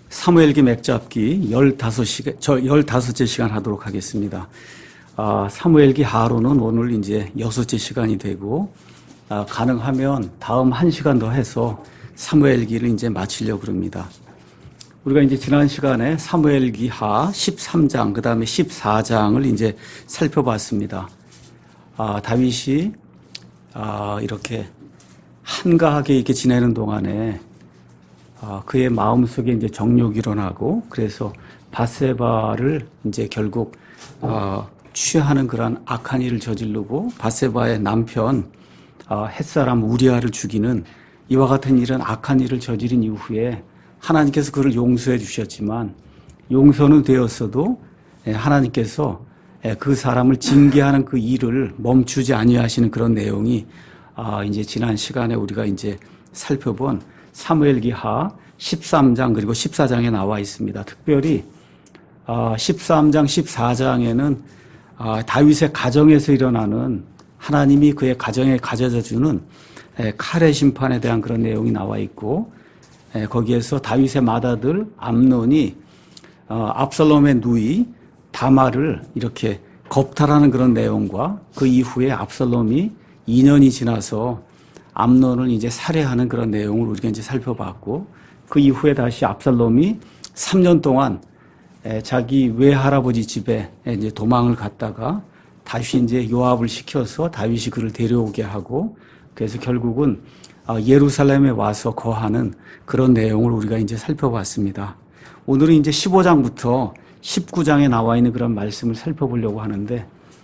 사무엘기 맥잡기 15째 시간 하도록 하겠습니다. 사무엘기 하로는 오늘 이제 6째 시간이 되고, 가능하면 다음 1시간 더 해서 사무엘기를 이제 마치려고 그럽니다. 우리가 이제 지난 시간에 사무엘기 하 13장, 그 다음에 14장을 이제 살펴봤습니다. 다윗이, 이렇게 한가하게 이렇게 지내는 동안에 그의 마음속에 이제 정욕이 일어나고, 그래서 바세바를 이제 결국 취하는 그런 악한 일을 저지르고, 바세바의 남편 햇사람 우리아를 죽이는 이와 같은 일은 악한 일을 저지른 이후에 하나님께서 그를 용서해 주셨지만, 용서는 되었어도 하나님께서 그 사람을 징계하는 그 일을 멈추지 아니하시는 그런 내용이 이제 지난 시간에 우리가 이제 살펴본 사무엘기 하 13장 그리고 14장에 나와 있습니다. 특별히 13장, 14장에는 다윗의 가정에서 일어나는 하나님이 그의 가정에 가져다 주는 칼의 심판에 대한 그런 내용이 나와 있고, 거기에서 다윗의 맏아들 암논이 압살롬의 누이 다말을 이렇게 겁탈하는 그런 내용과, 그 이후에 압살롬이 2년이 지나서 암논을 이제 살해하는 그런 내용을 우리가 이제 살펴봤고, 그 이후에 다시 압살롬이 3년 동안 자기 외할아버지 집에 이제 도망을 갔다가 다시 이제 요압을 시켜서 다윗이 그를 데려오게 하고, 그래서 결국은 예루살렘에 와서 거하는 그런 내용을 우리가 이제 살펴봤습니다. 오늘은 이제 15장부터 19장에 나와 있는 그런 말씀을 살펴보려고 하는데,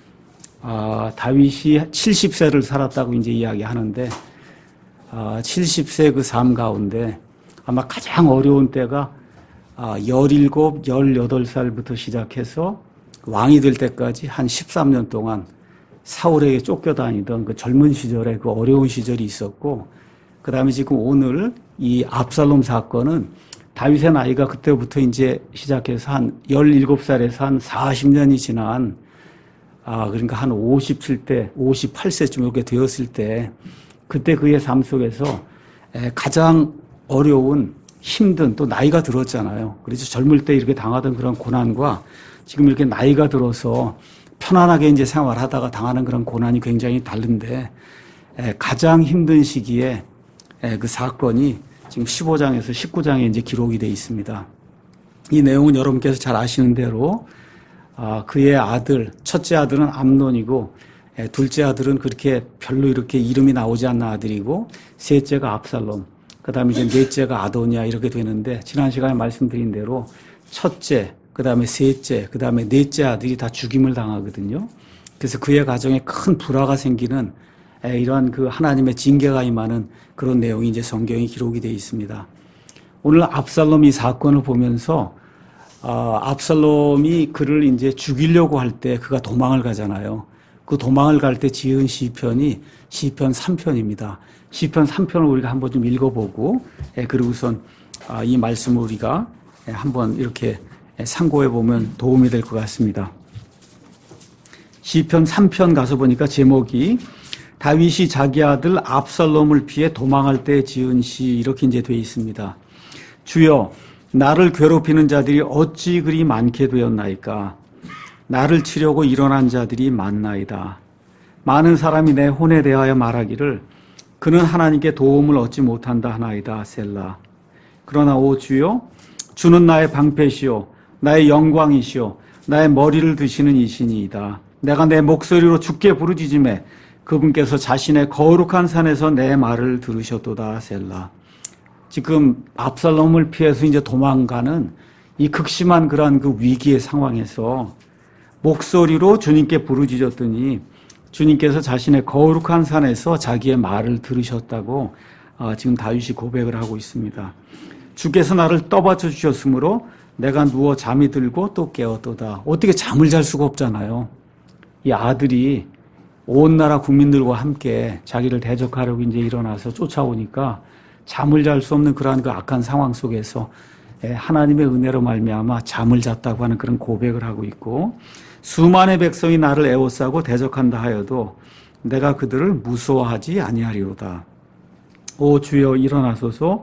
다윗이 70세를 살았다고 이제 이야기하는데, 70세 그 삶 가운데 아마 가장 어려운 때가 17, 18살부터 시작해서 왕이 될 때까지 한 13년 동안 사울에게 쫓겨다니던 그 젊은 시절에 그 어려운 시절이 있었고, 그 다음에 지금 오늘 이 압살롬 사건은 다윗의 나이가 그때부터 이제 시작해서 한 17살에서 한 40년이 지난, 그러니까 한 57대, 58세쯤 이렇게 되었을 때, 그때 그의 삶 속에서 가장 어려운, 힘든, 또 나이가 들었잖아요. 그래서 젊을 때 이렇게 당하던 그런 고난과 지금 이렇게 나이가 들어서 편안하게 이제 생활하다가 당하는 그런 고난이 굉장히 다른데, 가장 힘든 시기에 그 사건이 지금 15장에서 19장에 이제 기록이 되어 있습니다. 이 내용은 여러분께서 잘 아시는 대로 그의 아들, 첫째 아들은 암논이고, 둘째 아들은 그렇게 별로 이렇게 이름이 나오지 않는 아들이고, 셋째가 압살롬, 그 다음에 이제 넷째가 아도니아 이렇게 되는데, 지난 시간에 말씀드린 대로 첫째, 그 다음에 셋째, 그 다음에 넷째 아들이 다 죽임을 당하거든요. 그래서 그의 가정에 큰 불화가 생기는 이러한 그 하나님의 징계가 임하는 그런 내용이 이제 성경에 기록이 되어 있습니다. 오늘 압살롬 이 사건을 보면서 압살롬이 그를 이제 죽이려고 할 때 그가 도망을 가잖아요. 그 도망을 갈 때 지은 시편이 시편 3편입니다. 시편 3편을 우리가 한번 좀 읽어보고, 그리고선 이 말씀을 우리가 한번 이렇게 상고해 보면 도움이 될 것 같습니다. 시편 3편 가서 보니까 제목이 다윗이 자기 아들 압살롬을 피해 도망할 때 지은 시, 이렇게 이제 되어 있습니다. 주여, 나를 괴롭히는 자들이 어찌 그리 많게 되었나이까? 나를 치려고 일어난 자들이 많나이다. 많은 사람이 내 혼에 대하여 말하기를 그는 하나님께 도움을 얻지 못한다 하나이다. 셀라. 그러나 오 주여, 주는 나의 방패시오, 나의 영광이시오, 나의 머리를 드시는 이시니이다. 내가 내 목소리로 주께 부르짖음에 그분께서 자신의 거룩한 산에서 내 말을 들으셨도다. 셀라. 지금 압살롬을 피해서 이제 도망가는 이 극심한 그러한 그 위기의 상황에서 목소리로 주님께 부르짖었더니 주님께서 자신의 거룩한 산에서 자기의 말을 들으셨다고 지금 다윗이 고백을 하고 있습니다. 주께서 나를 떠받쳐 주셨으므로 내가 누워 잠이 들고 또 깨었도다. 어떻게 잠을 잘 수가 없잖아요. 이 아들이 온 나라 국민들과 함께 자기를 대적하려고 이제 일어나서 쫓아오니까 잠을 잘 수 없는 그러한 그 악한 상황 속에서 하나님의 은혜로 말미암아 잠을 잤다고 하는 그런 고백을 하고 있고, 수만의 백성이 나를 애워싸고 대적한다 하여도 내가 그들을 무서워하지 아니하리로다. 오 주여 일어나소서,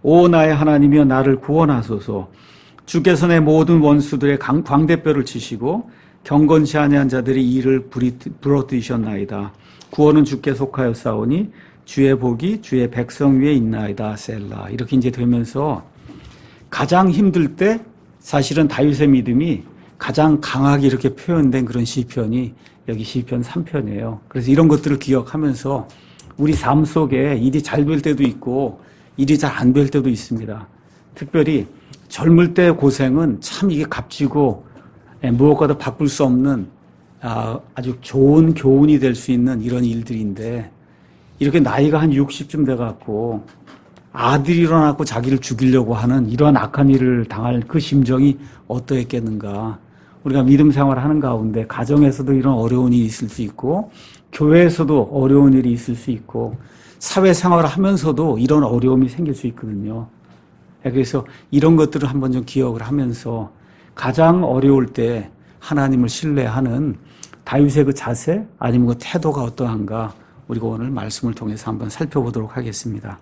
오 나의 하나님이여 나를 구원하소서. 주께서 내 모든 원수들의 광대뼈를 치시고 경건치 아니한 자들의 이를 부러뜨리셨나이다. 구원은 주께 속하여 싸우니 주의 복이 주의 백성 위에 있나이다. 셀라. 이렇게 이제 되면서 가장 힘들 때 사실은 다윗의 믿음이 가장 강하게 이렇게 표현된 그런 시편이 여기 시편 3편이에요. 그래서 이런 것들을 기억하면서 우리 삶 속에 일이 잘 될 때도 있고 일이 잘 안 될 때도 있습니다. 특별히 젊을 때의 고생은 참 이게 값지고 무엇과도 바꿀 수 없는 아주 좋은 교훈이 될 수 있는 이런 일들인데 이렇게 나이가 한 60쯤 돼갖고 아들이 일어나고 자기를 죽이려고 하는 이러한 악한 일을 당할 그 심정이 어떠했겠는가. 우리가 믿음 생활하는 가운데 가정에서도 이런 어려운 일이 있을 수 있고 교회에서도 어려운 일이 있을 수 있고 사회생활을 하면서도 이런 어려움이 생길 수 있거든요. 그래서 이런 것들을 한번 좀 기억을 하면서 가장 어려울 때 하나님을 신뢰하는 다윗의 그 자세 아니면 그 태도가 어떠한가 우리가 오늘 말씀을 통해서 한번 살펴보도록 하겠습니다.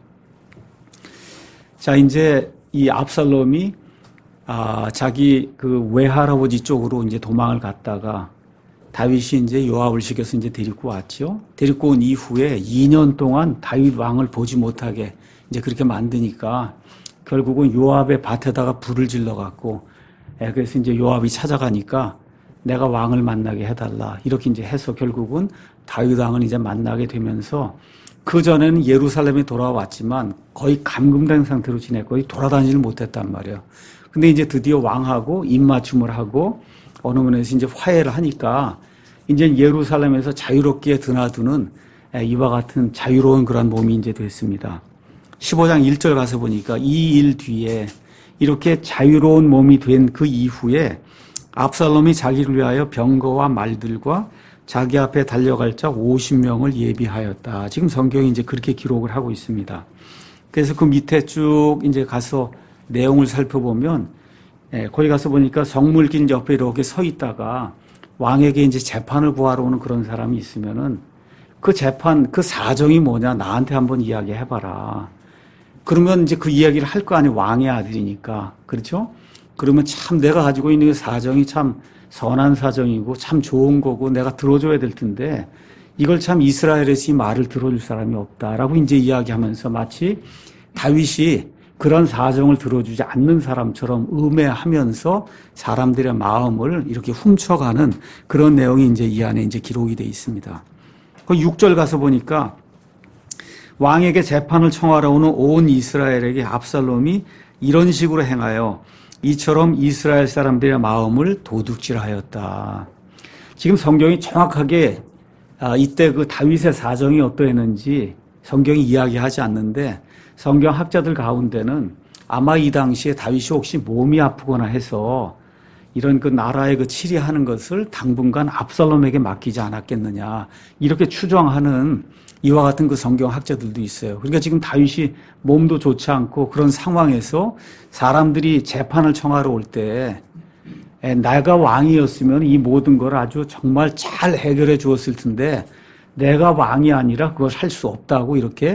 자, 이제 이 압살롬이 자기 그 외할아버지 쪽으로 이제 도망을 갔다가 다윗이 이제 요압을 시켜서 이제 데리고 왔죠. 데리고 온 이후에 2년 동안 다윗 왕을 보지 못하게 이제 그렇게 만드니까 결국은 요압의 밭에다가 불을 질러 갖고 그래서 이제 요압이 찾아가니까 내가 왕을 만나게 해달라 이렇게 이제 해서 결국은 다윗 왕을 이제 만나게 되면서 그 전에는 예루살렘에 돌아왔지만 거의 감금된 상태로 지냈고 거의 돌아다니질 못했단 말이에요. 근데 이제 드디어 왕하고 입맞춤을 하고 어느 면에서 이제 화해를 하니까 이제 예루살렘에서 자유롭게 드나드는 이와 같은 자유로운 그런 몸이 이제 됐습니다. 15장 1절 가서 보니까 이 일 뒤에 이렇게 자유로운 몸이 된 그 이후에 압살롬이 자기를 위하여 병거와 말들과 자기 앞에 달려갈 자 50명을 예비하였다. 지금 성경이 이제 그렇게 기록을 하고 있습니다. 그래서 그 밑에 쭉 이제 가서 내용을 살펴보면 거기 가서 보니까 성물길 옆에 이렇게 서 있다가 왕에게 이제 재판을 구하러 오는 그런 사람이 있으면은 그 재판, 그 사정이 뭐냐 나한테 한번 이야기해봐라. 그러면 이제 그 이야기를 할 거 아니에요. 왕의 아들이니까. 그렇죠? 그러면 참 내가 가지고 있는 그 사정이 참 선한 사정이고 참 좋은 거고 내가 들어줘야 될 텐데 이걸 참 이스라엘에서 이 말을 들어줄 사람이 없다라고 이제 이야기하면서 마치 다윗이 그런 사정을 들어주지 않는 사람처럼 음해하면서 사람들의 마음을 이렇게 훔쳐가는 그런 내용이 이제 이 안에 이제 기록이 되어 있습니다. 그 6절 가서 보니까 왕에게 재판을 청하러 오는 온 이스라엘에게 압살롬이 이런 식으로 행하여 이처럼 이스라엘 사람들의 마음을 도둑질하였다. 지금 성경이 정확하게 이때 그 다윗의 사정이 어떠했는지 성경이 이야기하지 않는데 성경 학자들 가운데는 아마 이 당시에 다윗이 혹시 몸이 아프거나 해서 이런 그 나라의 그 치리하는 것을 당분간 압살롬에게 맡기지 않았겠느냐 이렇게 추정하는 이와 같은 그 성경 학자들도 있어요. 그러니까 지금 다윗이 몸도 좋지 않고 그런 상황에서 사람들이 재판을 청하러 올 때 내가 왕이었으면 이 모든 걸 아주 정말 잘 해결해 주었을 텐데 내가 왕이 아니라 그걸 할 수 없다고 이렇게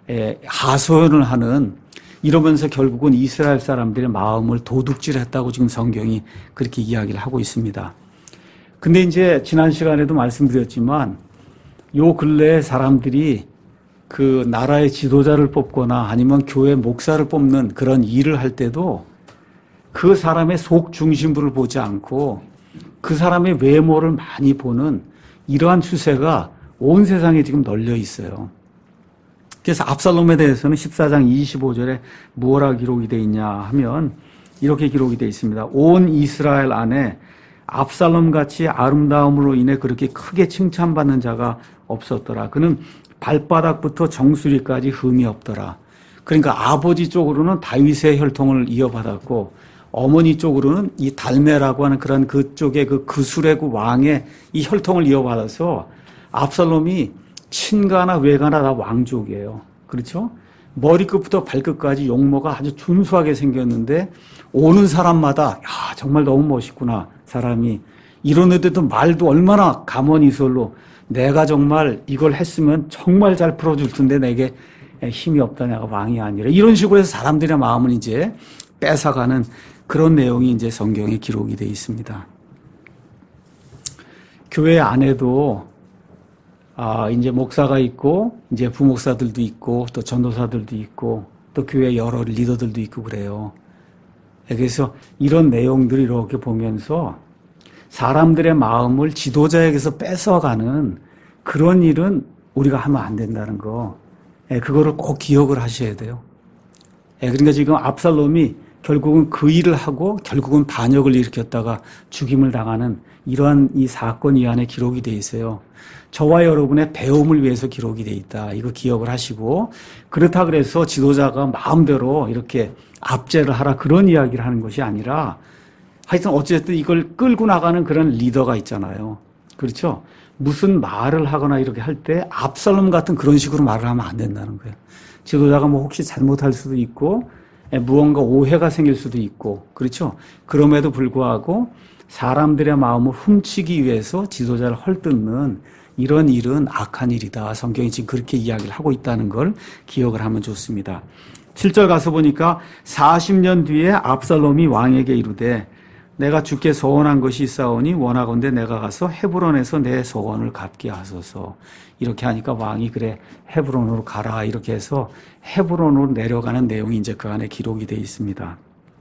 하소연을 하는 이러면서 결국은 이스라엘 사람들의 마음을 도둑질했다고 지금 성경이 그렇게 이야기를 하고 있습니다. 근데 이제 지난 시간에도 말씀드렸지만 요 근래에 사람들이 그 나라의 지도자를 뽑거나 아니면 교회 목사를 뽑는 그런 일을 할 때도 그 사람의 속 중심부를 보지 않고 그 사람의 외모를 많이 보는 이러한 추세가 온 세상에 지금 널려 있어요. 그래서 압살롬에 대해서는 14장 25절에 무엇라 기록이 되어 있냐 하면 이렇게 기록이 되어 있습니다. 온 이스라엘 안에 압살롬같이 아름다움으로 인해 그렇게 크게 칭찬받는 자가 없었더라. 그는 발바닥부터 정수리까지 흠이 없더라. 그러니까 아버지 쪽으로는 다윗의 혈통을 이어받았고 어머니 쪽으로는 이 달메라고 하는 그런 그쪽의 그 그술의 그 왕의 이 혈통을 이어받아서 압살롬이 친가나 외가나 다 왕족이에요. 그렇죠? 머리끝부터 발끝까지 용모가 아주 준수하게 생겼는데 오는 사람마다 야 정말 너무 멋있구나 사람이 이러는데도 말도 얼마나 가머니설로 내가 정말 이걸 했으면 정말 잘 풀어줄 텐데 내게 힘이 없다, 내가 왕이 아니라. 이런 식으로 해서 사람들의 마음을 이제 뺏어가는 그런 내용이 이제 성경에 기록이 되어 있습니다. 교회 안에도 이제 목사가 있고, 이제 부목사들도 있고, 또 전도사들도 있고, 또 교회 여러 리더들도 있고 그래요. 그래서 이런 내용들을 이렇게 보면서 사람들의 마음을 지도자에게서 뺏어가는 그런 일은 우리가 하면 안 된다는 거. 그거를 꼭 기억을 하셔야 돼요. 그러니까 지금 압살롬이 결국은 그 일을 하고 결국은 반역을 일으켰다가 죽임을 당하는 이러한 이 사건 이 안에 기록이 돼 있어요. 저와 여러분의 배움을 위해서 기록이 돼 있다. 이거 기억을 하시고, 그렇다 그래서 지도자가 마음대로 이렇게 압제를 하라 그런 이야기를 하는 것이 아니라, 하여튼 어쨌든 이걸 끌고 나가는 그런 리더가 있잖아요. 그렇죠? 무슨 말을 하거나 이렇게 할 때 압살롬 같은 그런 식으로 말을 하면 안 된다는 거예요. 지도자가 뭐 혹시 잘못할 수도 있고 무언가 오해가 생길 수도 있고, 그렇죠? 그럼에도 불구하고 사람들의 마음을 훔치기 위해서 지도자를 헐뜯는 이런 일은 악한 일이다. 성경이 지금 그렇게 이야기를 하고 있다는 걸 기억을 하면 좋습니다. 7절 가서 보니까 40년 뒤에 압살롬이 왕에게 이르되 내가 주께 소원한 것이 있사오니 원하건대 내가 가서 헤브론에서 내 소원을 갚게 하소서. 이렇게 하니까 왕이 그래 헤브론으로 가라 이렇게 해서 헤브론으로 내려가는 내용이 이제 그 안에 기록이 되어 있습니다.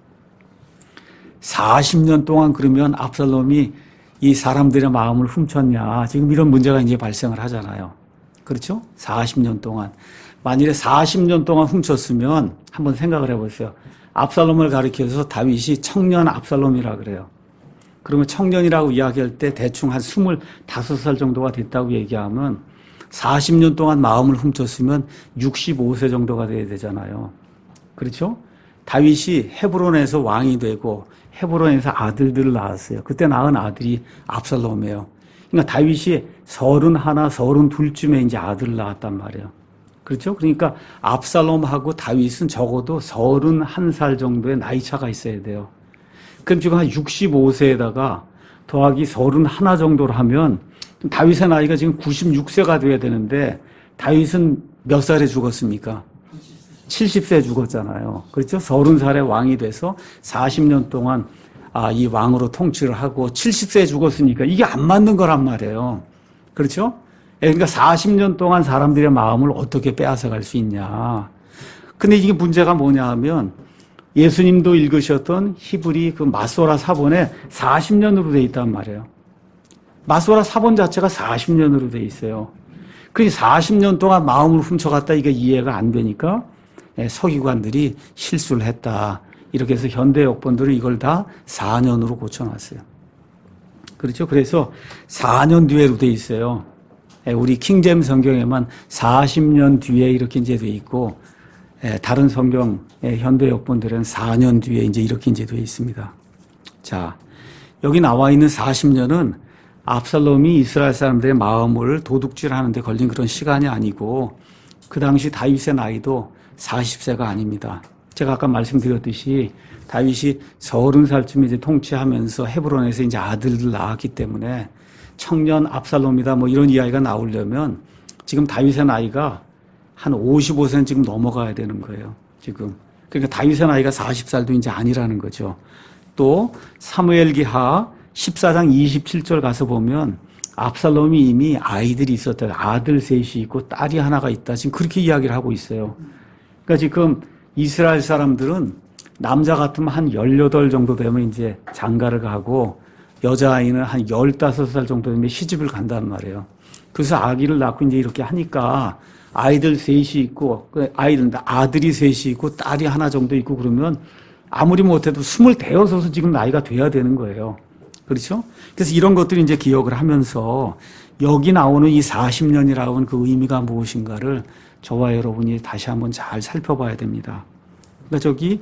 40년 동안 그러면 압살롬이 이 사람들의 마음을 훔쳤냐, 지금 이런 문제가 이제 발생을 하잖아요. 그렇죠? 40년 동안. 만일에 40년 동안 훔쳤으면 한번 생각을 해보세요. 압살롬을 가리켜서 다윗이 청년 압살롬이라 그래요. 그러면 청년이라고 이야기할 때 대충 한 25살 정도가 됐다고 얘기하면 40년 동안 마음을 훔쳤으면 65세 정도가 돼야 되잖아요. 그렇죠? 다윗이 헤브론에서 왕이 되고 헤브론에서 아들들을 낳았어요. 그때 낳은 아들이 압살롬이에요. 그러니까 다윗이 31, 32쯤에 이제 아들을 낳았단 말이에요. 그렇죠? 그러니까 압살롬하고 다윗은 적어도 31살 정도의 나이 차가 있어야 돼요. 그럼 지금 한 65세에다가 더하기 31 정도로 하면 다윗의 나이가 지금 96세가 돼야 되는데 다윗은 몇 살에 죽었습니까? 70세에 죽었잖아요. 그렇죠? 30살에 왕이 돼서 40년 동안 이 왕으로 통치를 하고 70세에 죽었으니까 이게 안 맞는 거란 말이에요. 그렇죠? 그러니까 40년 동안 사람들의 마음을 어떻게 빼앗아갈 수 있냐. 근데 이게 문제가 뭐냐 하면 예수님도 읽으셨던 히브리 그 마소라 사본에 40년으로 돼 있단 말이에요. 마소라 사본 자체가 40년으로 돼 있어요. 그 40년 동안 마음을 훔쳐갔다 이게 이해가 안 되니까 서기관들이 실수를 했다. 이렇게 해서 현대 역본들은 이걸 다 4년으로 고쳐놨어요. 그렇죠? 그래서 4년 뒤에로 돼 있어요. 우리 킹제임스 성경에만 40년 뒤에 이렇게 이제 돼 있고, 다른 성경 현대 역본들은 4년 뒤에 이제 이렇게 이제 돼 있습니다. 자, 여기 나와 있는 40년은 압살롬이 이스라엘 사람들의 마음을 도둑질하는 데 걸린 그런 시간이 아니고, 그 당시 다윗의 나이도 40세가 아닙니다. 제가 아까 말씀드렸듯이 다윗이 30살쯤에 이제 통치하면서 헤브론에서 이제 아들을 낳았기 때문에 청년 압살롬이다 뭐 이런 이야기가 나오려면 지금 다윗의 나이가 한 55세는 지금 넘어가야 되는 거예요. 지금. 그러니까 다윗의 나이가 40살도 이제 아니라는 거죠. 또 사무엘기하 14장 27절 가서 보면 압살롬이 이미 아이들이 있었다. 아들 셋이 있고 딸이 하나가 있다. 지금 그렇게 이야기를 하고 있어요. 그러니까 지금 이스라엘 사람들은 남자 같으면 한 18 정도 되면 이제 장가를 가고 여자아이는 한 15살 정도 되면 시집을 간단 말이에요. 그래서 아기를 낳고 이제 이렇게 하니까 아이들 셋이 있고, 아들이 셋이 있고, 딸이 하나 정도 있고 그러면 아무리 못해도 25은 지금 나이가 돼야 되는 거예요. 그렇죠? 그래서 이런 것들이 이제 기억을 하면서 여기 나오는 이 40년이라고 하는 그 의미가 무엇인가를 저와 여러분이 다시 한번 잘 살펴봐야 됩니다. 그러니까 저기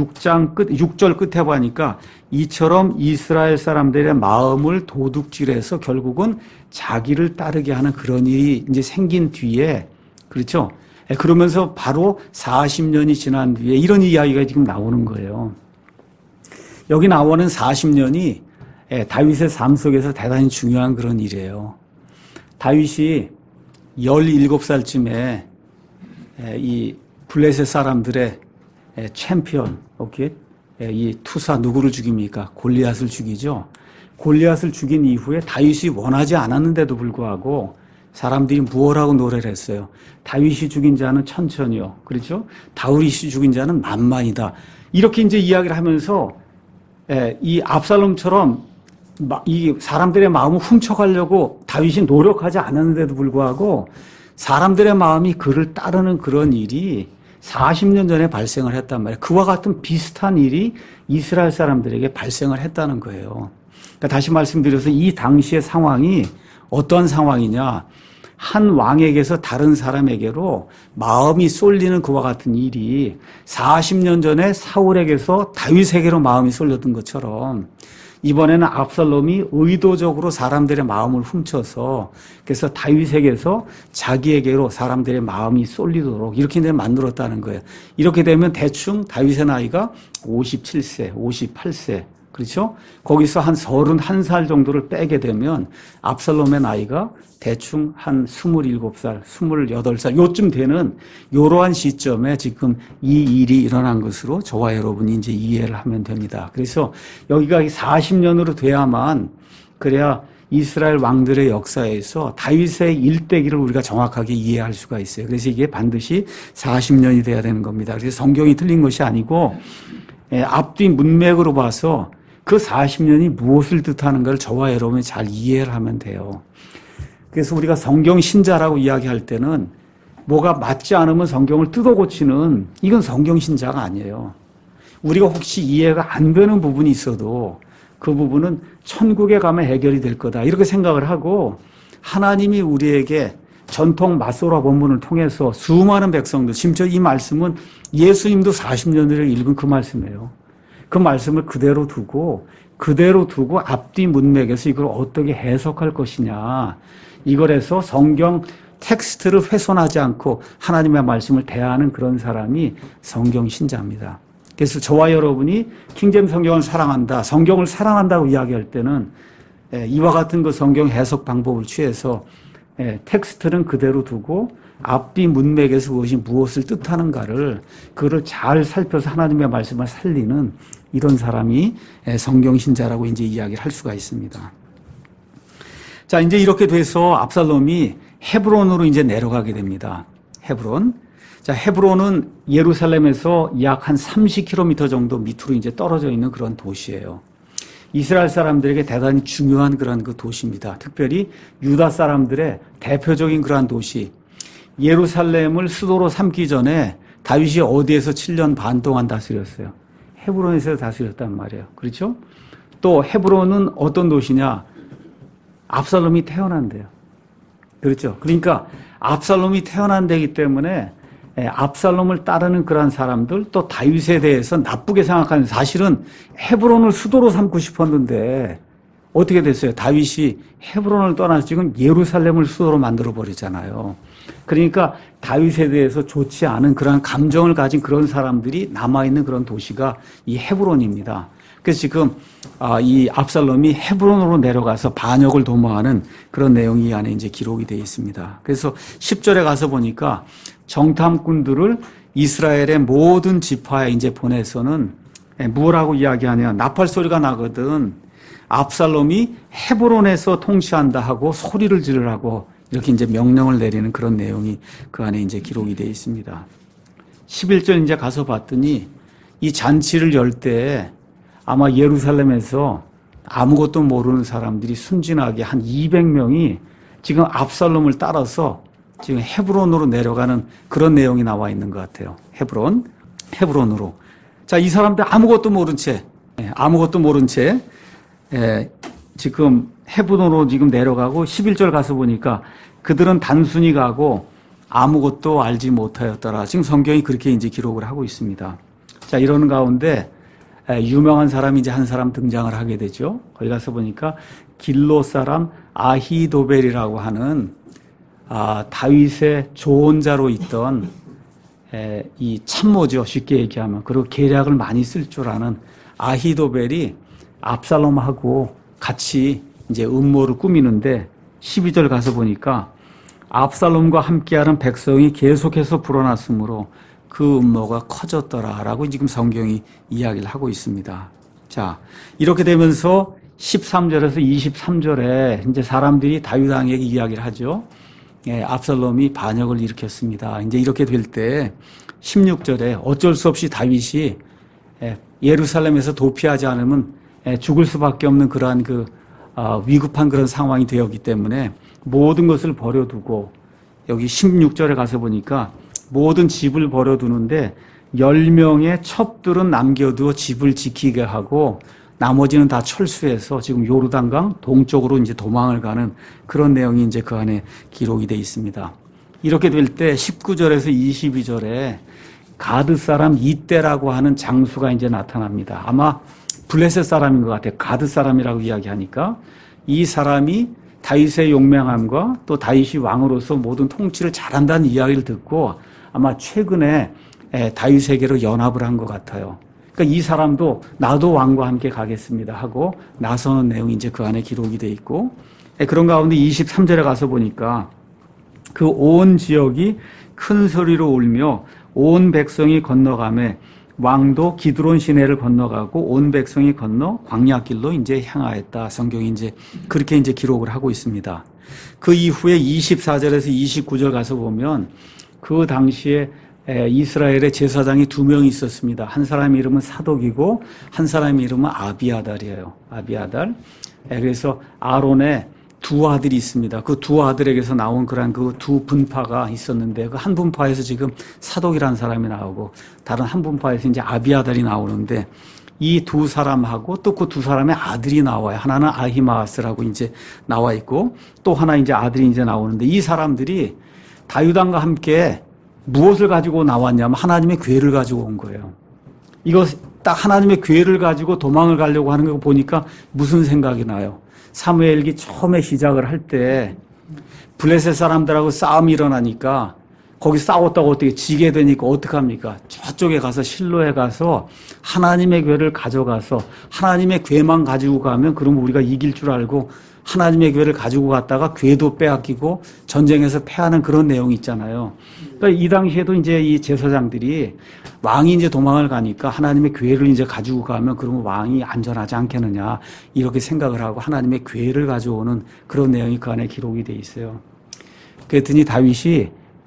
6절 끝에 보니까 이처럼 이스라엘 사람들의 마음을 도둑질해서 결국은 자기를 따르게 하는 그런 일이 이제 생긴 뒤에, 그렇죠? 그러면서 바로 40년이 지난 뒤에 이런 이야기가 지금 나오는 거예요. 여기 나오는 40년이 다윗의 삶 속에서 대단히 중요한 그런 일이에요. 다윗이 17살쯤에 이 블레셋 사람들의 챔피언, 오케이? 이 투사 누구를 죽입니까? 골리앗을 죽이죠. 골리앗을 죽인 이후에 다윗이 원하지 않았는데도 불구하고 사람들이 무엇라고 노래를 했어요? 다윗이 죽인 자는 천천히요. 그렇죠? 다윗이 죽인 자는 만만이다. 이렇게 이제 이야기를 하면서 이 압살롬처럼 이 사람들의 마음을 훔쳐가려고 다윗이 노력하지 않았는데도 불구하고 사람들의 마음이 그를 따르는 그런 일이 40년 전에 발생을 했단 말이에요. 그와 같은 비슷한 일이 이스라엘 사람들에게 발생을 했다는 거예요. 그러니까 다시 말씀드려서 이 당시의 상황이 어떤 상황이냐. 한 왕에게서 다른 사람에게로 마음이 쏠리는 그와 같은 일이 40년 전에 사울에게서 다윗에게로 마음이 쏠렸던 것처럼 이번에는 압살롬이 의도적으로 사람들의 마음을 훔쳐서 그래서 다윗에게서 자기에게로 사람들의 마음이 쏠리도록 이렇게 만들었다는 거예요. 이렇게 되면 대충 다윗의 나이가 57세, 58세 그렇죠? 거기서 한 31살 정도를 빼게 되면 압살롬의 나이가 대충 한 27살, 28살 요쯤 되는 이러한 시점에 지금 이 일이 일어난 것으로 저와 여러분이 이제 이해를 하면 됩니다. 그래서 여기가 40년으로 돼야만 그래야 이스라엘 왕들의 역사에서 다윗의 일대기를 우리가 정확하게 이해할 수가 있어요. 그래서 이게 반드시 40년이 돼야 되는 겁니다. 그래서 성경이 틀린 것이 아니고 앞뒤 문맥으로 봐서 그 40년이 무엇을 뜻하는가를 저와 여러분이 잘 이해를 하면 돼요. 그래서 우리가 성경 신자라고 이야기할 때는 뭐가 맞지 않으면 성경을 뜯어 고치는 이건 성경 신자가 아니에요. 우리가 혹시 이해가 안 되는 부분이 있어도 그 부분은 천국에 가면 해결이 될 거다 이렇게 생각을 하고 하나님이 우리에게 전통 마소라 본문을 통해서 수많은 백성들 심지어 이 말씀은 예수님도 40년을 읽은 그 말씀이에요. 그 말씀을 그대로 두고 앞뒤 문맥에서 이걸 어떻게 해석할 것이냐. 이걸 해서 성경 텍스트를 훼손하지 않고 하나님의 말씀을 대하는 그런 사람이 성경 신자입니다. 그래서 저와 여러분이 킹제임스 성경을 사랑한다, 성경을 사랑한다고 이야기할 때는 이와 같은 그 성경 해석 방법을 취해서 텍스트는 그대로 두고 앞뒤 문맥에서 그것이 무엇을 뜻하는가를 그걸 잘 살펴서 하나님의 말씀을 살리는 이런 사람이 성경 신자라고 이제 이야기를 할 수가 있습니다. 자, 이제 이렇게 돼서 압살롬이 헤브론으로 이제 내려가게 됩니다. 헤브론. 자, 헤브론은 예루살렘에서 약 한 30km 정도 밑으로 이제 떨어져 있는 그런 도시예요. 이스라엘 사람들에게 대단히 중요한 그런 그 도시입니다. 특별히 유다 사람들의 대표적인 그러한 도시. 예루살렘을 수도로 삼기 전에 다윗이 어디에서 7년 반 동안 다스렸어요? 헤브론에서 다스렸단 말이에요. 그렇죠? 또 헤브론은 어떤 도시냐? 압살롬이 태어난 데요. 그렇죠? 그러니까 압살롬이 태어난 데이기 때문에 압살롬을 따르는 그러한 사람들 또 다윗에 대해서 나쁘게 생각하는 사실은 헤브론을 수도로 삼고 싶었는데 어떻게 됐어요? 다윗이 헤브론을 떠나서 지금 예루살렘을 수도로 만들어 버리잖아요. 그러니까 다윗에 대해서 좋지 않은 그런 감정을 가진 그런 사람들이 남아있는 그런 도시가 이 헤브론입니다. 그래서 지금 이 압살롬이 헤브론으로 내려가서 반역을 도모하는 그런 내용이 이 안에 이제 기록이 되어 있습니다. 그래서 10절에 가서 보니까 정탐꾼들을 이스라엘의 모든 지파에 이제 보내서는 뭐라고 이야기하냐. 나팔 소리가 나거든. 압살롬이 헤브론에서 통치한다 하고 소리를 지르라고 이렇게 이제 명령을 내리는 그런 내용이 그 안에 이제 기록이 되어 있습니다. 11절 이제 가서 봤더니 이 잔치를 열 때 아마 예루살렘에서 아무것도 모르는 사람들이 순진하게 한 200명이 지금 압살롬을 따라서 지금 헤브론으로 내려가는 그런 내용이 나와 있는 것 같아요. 헤브론으로. 자, 이 사람들 아무것도 모른 채 지금 헤브론으로 지금 내려가고 11절 가서 보니까 그들은 단순히 가고 아무것도 알지 못하였더라. 지금 성경이 그렇게 이제 기록을 하고 있습니다. 자, 이러는 가운데 유명한 사람이 이제 한 사람 등장을 하게 되죠. 거기 가서 보니까 길로 사람 아히도벨이라고 하는 다윗의 조언자로 있던 이 참모죠. 쉽게 얘기하면. 그리고 계략을 많이 쓸 줄 아는 아히도벨이 압살롬하고 같이 이제 음모를 꾸미는데 12절 가서 보니까 압살롬과 함께하는 백성이 계속해서 불어났으므로 그 음모가 커졌더라라고 지금 성경이 이야기를 하고 있습니다. 자, 이렇게 되면서 13절에서 23절에 이제 사람들이 다윗 왕에게 이야기를 하죠. 압살롬이 반역을 일으켰습니다. 이제 이렇게 될 때 16절에 어쩔 수 없이 다윗이 예루살렘에서 도피하지 않으면 죽을 수밖에 없는 그러한 위급한 그런 상황이 되었기 때문에 모든 것을 버려두고 여기 16절에 가서 보니까 모든 집을 버려두는데 10명의 첩들은 남겨두어 집을 지키게 하고 나머지는 다 철수해서 지금 요르단강 동쪽으로 이제 도망을 가는 그런 내용이 이제 그 안에 기록이 되어 있습니다. 이렇게 될 때 19절에서 22절에 가드 사람 이때라고 하는 장수가 이제 나타납니다. 아마 블레셋 사람인 것 같아요. 가드 사람이라고 이야기하니까 이 사람이 다윗의 용맹함과 또 다윗이 왕으로서 모든 통치를 잘한다는 이야기를 듣고 아마 최근에 다윗에게로 연합을 한 것 같아요. 그러니까 이 사람도 나도 왕과 함께 가겠습니다 하고 나서는 내용이 이제 그 안에 기록이 돼 있고 그런 가운데 23절에 가서 보니까 그 온 지역이 큰 소리로 울며 온 백성이 건너가매 왕도 기드론 시내를 건너가고 온 백성이 건너 광야길로 이제 향하였다. 성경이 이제 그렇게 이제 기록을 하고 있습니다. 그 이후에 24절에서 29절 가서 보면 그 당시에 이스라엘의 제사장이 2명이 있었습니다. 한 사람 이름은 사독이고 한 사람 이름은 아비아달이에요. 아비아달. 그래서 아론의 2 아들이 있습니다. 그 2 아들에게서 나온 그런 그 2 분파가 있었는데 그 한 분파에서 지금 사독이라는 사람이 나오고 다른 한 분파에서 이제 아비아달이 나오는데 이 2 사람하고 또 그 2 사람의 아들이 나와요. 하나는 아히마아스라고 이제 나와 있고 또 하나 이제 아들이 이제 나오는데 이 사람들이 다윗 왕과 함께 무엇을 가지고 나왔냐면 하나님의 궤를 가지고 온 거예요. 이거 딱 하나님의 궤를 가지고 도망을 가려고 하는 거 보니까 무슨 생각이 나요? 사무엘기 처음에 시작을 할 때 블레셋 사람들하고 싸움이 일어나니까 거기 싸웠다고 어떻게 지게 되니까 어떡합니까? 저쪽에 가서 실로에 가서 하나님의 궤를 가져가서 하나님의 궤만 가지고 가면 그러면 우리가 이길 줄 알고 하나님의 궤를 가지고 갔다가 궤도 빼앗기고 전쟁에서 패하는 그런 내용이 있잖아요. 그러니까 이 당시에도 이제 이 제사장들이 왕이 이제 도망을 가니까 하나님의 궤를 이제 가지고 가면 그러면 왕이 안전하지 않겠느냐 이렇게 생각을 하고 하나님의 궤를 가져오는 그런 내용이 그 안에 기록이 돼 있어요. 그랬더니 다윗이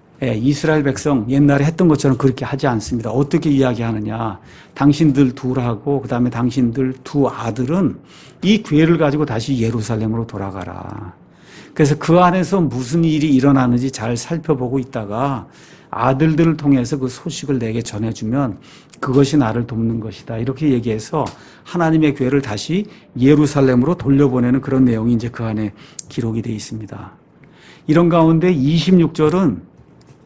이스라엘 백성 옛날에 했던 것처럼 그렇게 하지 않습니다. 어떻게 이야기하느냐. 당신들 둘하고 그다음에 당신들 2 아들은 이 궤를 가지고 다시 예루살렘으로 돌아가라. 그래서 그 안에서 무슨 일이 일어나는지 잘 살펴보고 있다가 아들들을 통해서 그 소식을 내게 전해주면 그것이 나를 돕는 것이다. 이렇게 얘기해서 하나님의 궤를 다시 예루살렘으로 돌려보내는 그런 내용이 이제 그 안에 기록이 되어 있습니다. 이런 가운데 26절은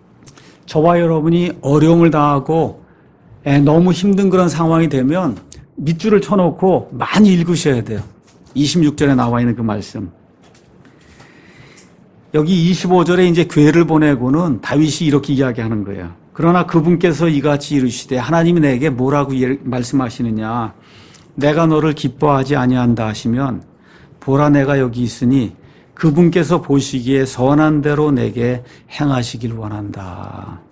저와 여러분이 어려움을 당하고 너무 힘든 그런 상황이 되면 밑줄을 쳐놓고 많이 읽으셔야 돼요. 26절에 나와 있는 그 말씀. 여기 25절에 이제 궤를 보내고는 다윗이 이렇게 이야기하는 거예요. 그러나 그분께서 이같이 이르시되 하나님이 내게 뭐라고 말씀하시느냐. 내가 너를 기뻐하지 아니한다 하시면 보라 내가 여기 있으니 그분께서 보시기에 선한 대로 내게 행하시길 원한다.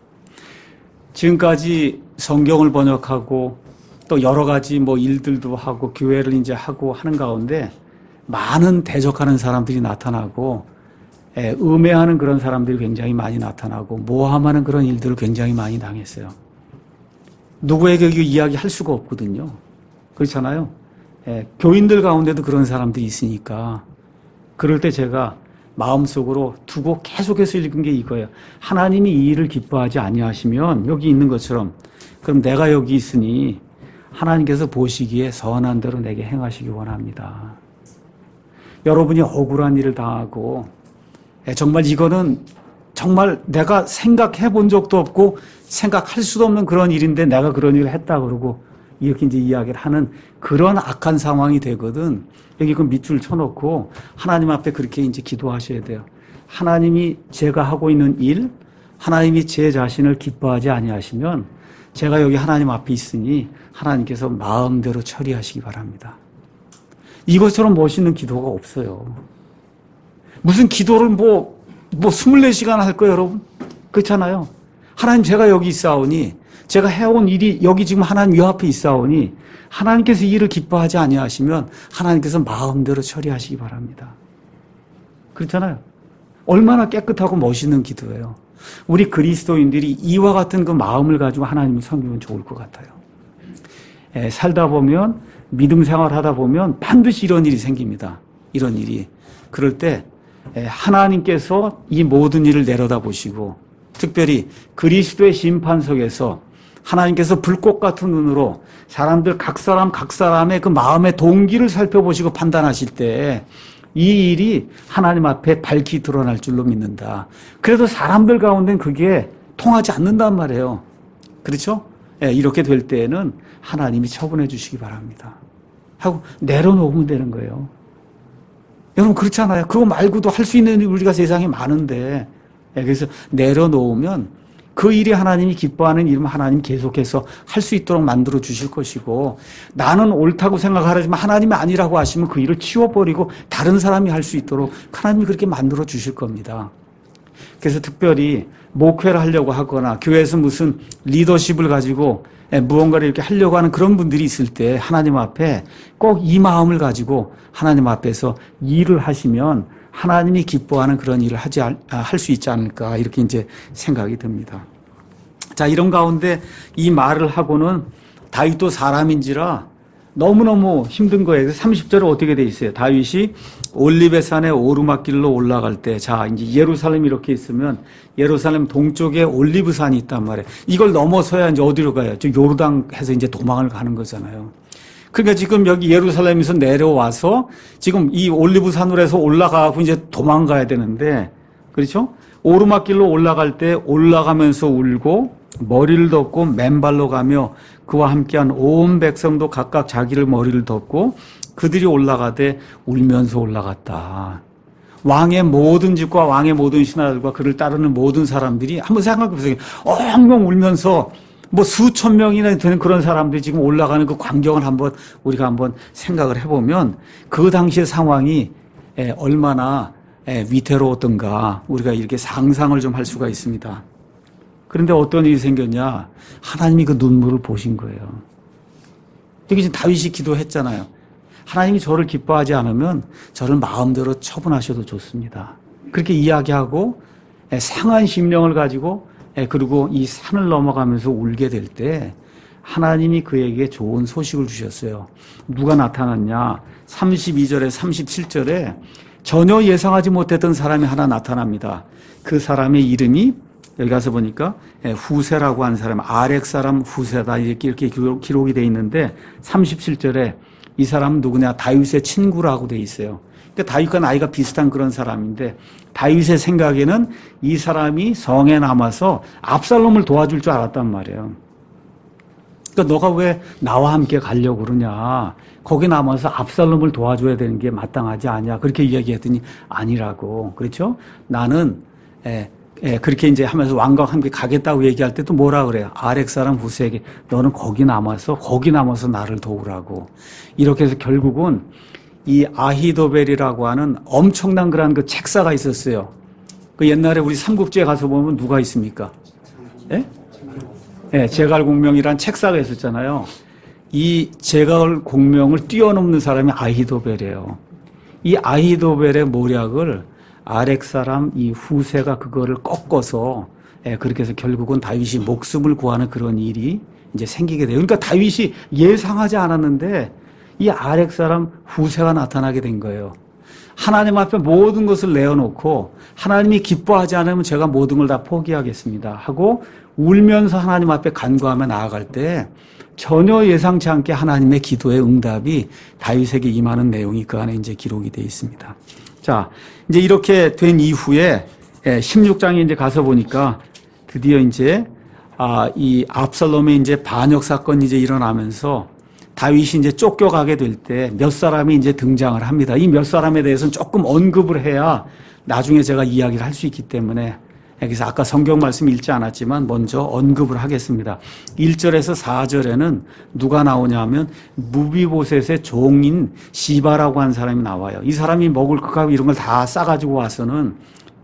지금까지 성경을 번역하고 또 여러 가지 일들도 하고 교회를 이제 하고 하는 가운데 많은 대적하는 사람들이 나타나고 음해하는 그런 사람들이 굉장히 많이 나타나고 모함하는 그런 일들을 굉장히 많이 당했어요. 누구에게 이야기할 수가 없거든요. 그렇잖아요. 교인들 가운데도 그런 사람들이 있으니까 그럴 때 제가 마음속으로 두고 계속해서 읽은 게 이거예요. 하나님이 이 일을 기뻐하지 아니하시면 여기 있는 것처럼 그럼 내가 여기 있으니 하나님께서 보시기에 선한 대로 내게 행하시기 원합니다. 여러분이 억울한 일을 당하고 정말 이거는 정말 내가 생각해 본 적도 없고 생각할 수도 없는 그런 일인데 내가 그런 일을 했다 그러고 이렇게 이제 이야기를 하는 그런 악한 상황이 되거든. 여기 그 밑줄 쳐놓고 하나님 앞에 그렇게 이제 기도하셔야 돼요. 하나님이 제가 하고 있는 일, 하나님이 제 자신을 기뻐하지 아니하시면 제가 여기 하나님 앞에 있으니 하나님께서 마음대로 처리하시기 바랍니다. 이것처럼 멋있는 기도가 없어요. 무슨 기도를 뭐 24시간 할 거예요, 여러분? 그렇잖아요. 하나님 제가 여기 있사오니 제가 해온 일이 여기 지금 하나님 요 앞에 있사오니 하나님께서 이 일을 기뻐하지 아니하시면 하나님께서 마음대로 처리하시기 바랍니다. 그렇잖아요. 얼마나 깨끗하고 멋있는 기도예요. 우리 그리스도인들이 이와 같은 그 마음을 가지고 하나님을 섬기면 좋을 것 같아요. 살다 보면 믿음 생활하다 보면 반드시 이런 일이 생깁니다. 이런 일이. 그럴 때 하나님께서 이 모든 일을 내려다보시고 특별히 그리스도의 심판석에서 하나님께서 불꽃 같은 눈으로 사람들 각 사람의 그 마음의 동기를 살펴보시고 판단하실 때 이 일이 하나님 앞에 밝히 드러날 줄로 믿는다. 그래도 사람들 가운데는 그게 통하지 않는단 말이에요. 그렇죠? 이렇게 될 때에는 하나님이 처분해 주시기 바랍니다. 하고 내려놓으면 되는 거예요. 여러분 그렇잖아요. 그거 말고도 할 수 있는 우리가 세상에 많은데 그래서 내려놓으면 그 일이 하나님이 기뻐하는 일이면 하나님 계속해서 할 수 있도록 만들어 주실 것이고 나는 옳다고 생각하지만 하나님이 아니라고 하시면 그 일을 치워버리고 다른 사람이 할 수 있도록 하나님이 그렇게 만들어 주실 겁니다. 그래서 특별히 목회를 하려고 하거나 교회에서 무슨 리더십을 가지고 무언가를 이렇게 하려고 하는 그런 분들이 있을 때 하나님 앞에 꼭 이 마음을 가지고 하나님 앞에서 일을 하시면 하나님이 기뻐하는 그런 일을 할 수 있지 않을까 이렇게 이제 생각이 듭니다. 자, 이런 가운데 이 말을 하고는 다윗도 사람인지라 너무너무 힘든 거예요. 30절에 어떻게 돼 있어요? 다윗이 올리베 산의 오르막길로 올라갈 때, 자, 이제 예루살렘이 이렇게 있으면 예루살렘 동쪽에 올리브 산이 있단 말이에요. 이걸 넘어서야 이제 어디로 가요? 저 요르단에서 이제 도망을 가는 거잖아요. 그러니까 지금 여기 예루살렘에서 내려와서 지금 이 올리브 산으로 해서 올라가고 이제 도망가야 되는데, 그렇죠? 오르막길로 올라갈 때 올라가면서 울고 머리를 덮고 맨발로 가며 그와 함께한 온 백성도 각각 자기를 머리를 덮고 그들이 올라가되 울면서 올라갔다. 왕의 모든 집과 왕의 모든 신하들과 그를 따르는 모든 사람들이 한번 생각해 보세요. 엉엉 울면서 뭐 수천 명이나 되는 그런 사람들이 지금 올라가는 그 광경을 우리가 한번 생각을 해보면 그 당시의 상황이 얼마나 위태로웠던가 우리가 이렇게 상상을 좀 할 수가 있습니다. 그런데 어떤 일이 생겼냐? 하나님이 그 눈물을 보신 거예요. 여기 지금 다윗이 기도했잖아요. 하나님이 저를 기뻐하지 않으면 저를 마음대로 처분하셔도 좋습니다. 그렇게 이야기하고 상한 심령을 가지고 그리고 이 산을 넘어가면서 울게 될 때 하나님이 그에게 좋은 소식을 주셨어요. 누가 나타났냐? 32절에 37절에 전혀 예상하지 못했던 사람이 하나 나타납니다. 그 사람의 이름이 여기 가서 보니까 후세라고 하는 사람, 아렉 사람 후세다 이렇게 기록이 돼 있는데 37절에 이 사람은 누구냐? 다윗의 친구라고 돼 있어요. 그러니까 다윗과 나이가 비슷한 그런 사람인데 다윗의 생각에는 이 사람이 성에 남아서 압살롬을 도와줄 줄 알았단 말이에요. 그러니까 너가 왜 나와 함께 가려고 그러냐? 거기 남아서 압살롬을 도와줘야 되는 게 마땅하지 않냐? 그렇게 이야기했더니 아니라고. 그렇죠? 나는 그렇게 이제 하면서 왕과 함께 가겠다고 얘기할 때도 뭐라 그래요? 아렉 사람 후세에게 너는 거기 남아서 나를 도우라고. 이렇게 해서 결국은 이 아히도벨이라고 하는 엄청난 그런 그 책사가 있었어요. 그 옛날에 우리 삼국지에 가서 보면 누가 있습니까? 제갈공명이란 책사가 있었잖아요. 이 제갈공명을 뛰어넘는 사람이 아히도벨이에요. 이 아히도벨의 모략을 아렉 사람 이 후세가 그거를 꺾어서 그렇게 해서 결국은 다윗이 목숨을 구하는 그런 일이 이제 생기게 돼요. 그러니까 다윗이 예상하지 않았는데 이 아렉 사람 후세가 나타나게 된 거예요. 하나님 앞에 모든 것을 내어놓고 하나님이 기뻐하지 않으면 제가 모든 걸 다 포기하겠습니다 하고 울면서 하나님 앞에 간구하며 나아갈 때 전혀 예상치 않게 하나님의 기도의 응답이 다윗에게 임하는 내용이 그 안에 이제 기록이 되어 있습니다. 자, 이제 이렇게 된 이후에 16장에 이제 가서 보니까 드디어 이제 이 압살롬의 이제 반역 사건이 이제 일어나면서 다윗이 이제 쫓겨가게 될 때 몇 사람이 이제 등장을 합니다. 이 몇 사람에 대해서는 조금 언급을 해야 나중에 제가 이야기를 할 수 있기 때문에 그래서 아까 성경 말씀 읽지 않았지만 먼저 언급을 하겠습니다. 1절에서 4절에는 누가 나오냐 하면 무비보셋의 종인 시바라고 하는 사람이 나와요. 이 사람이 먹을 것과 이런 걸 다 싸가지고 와서는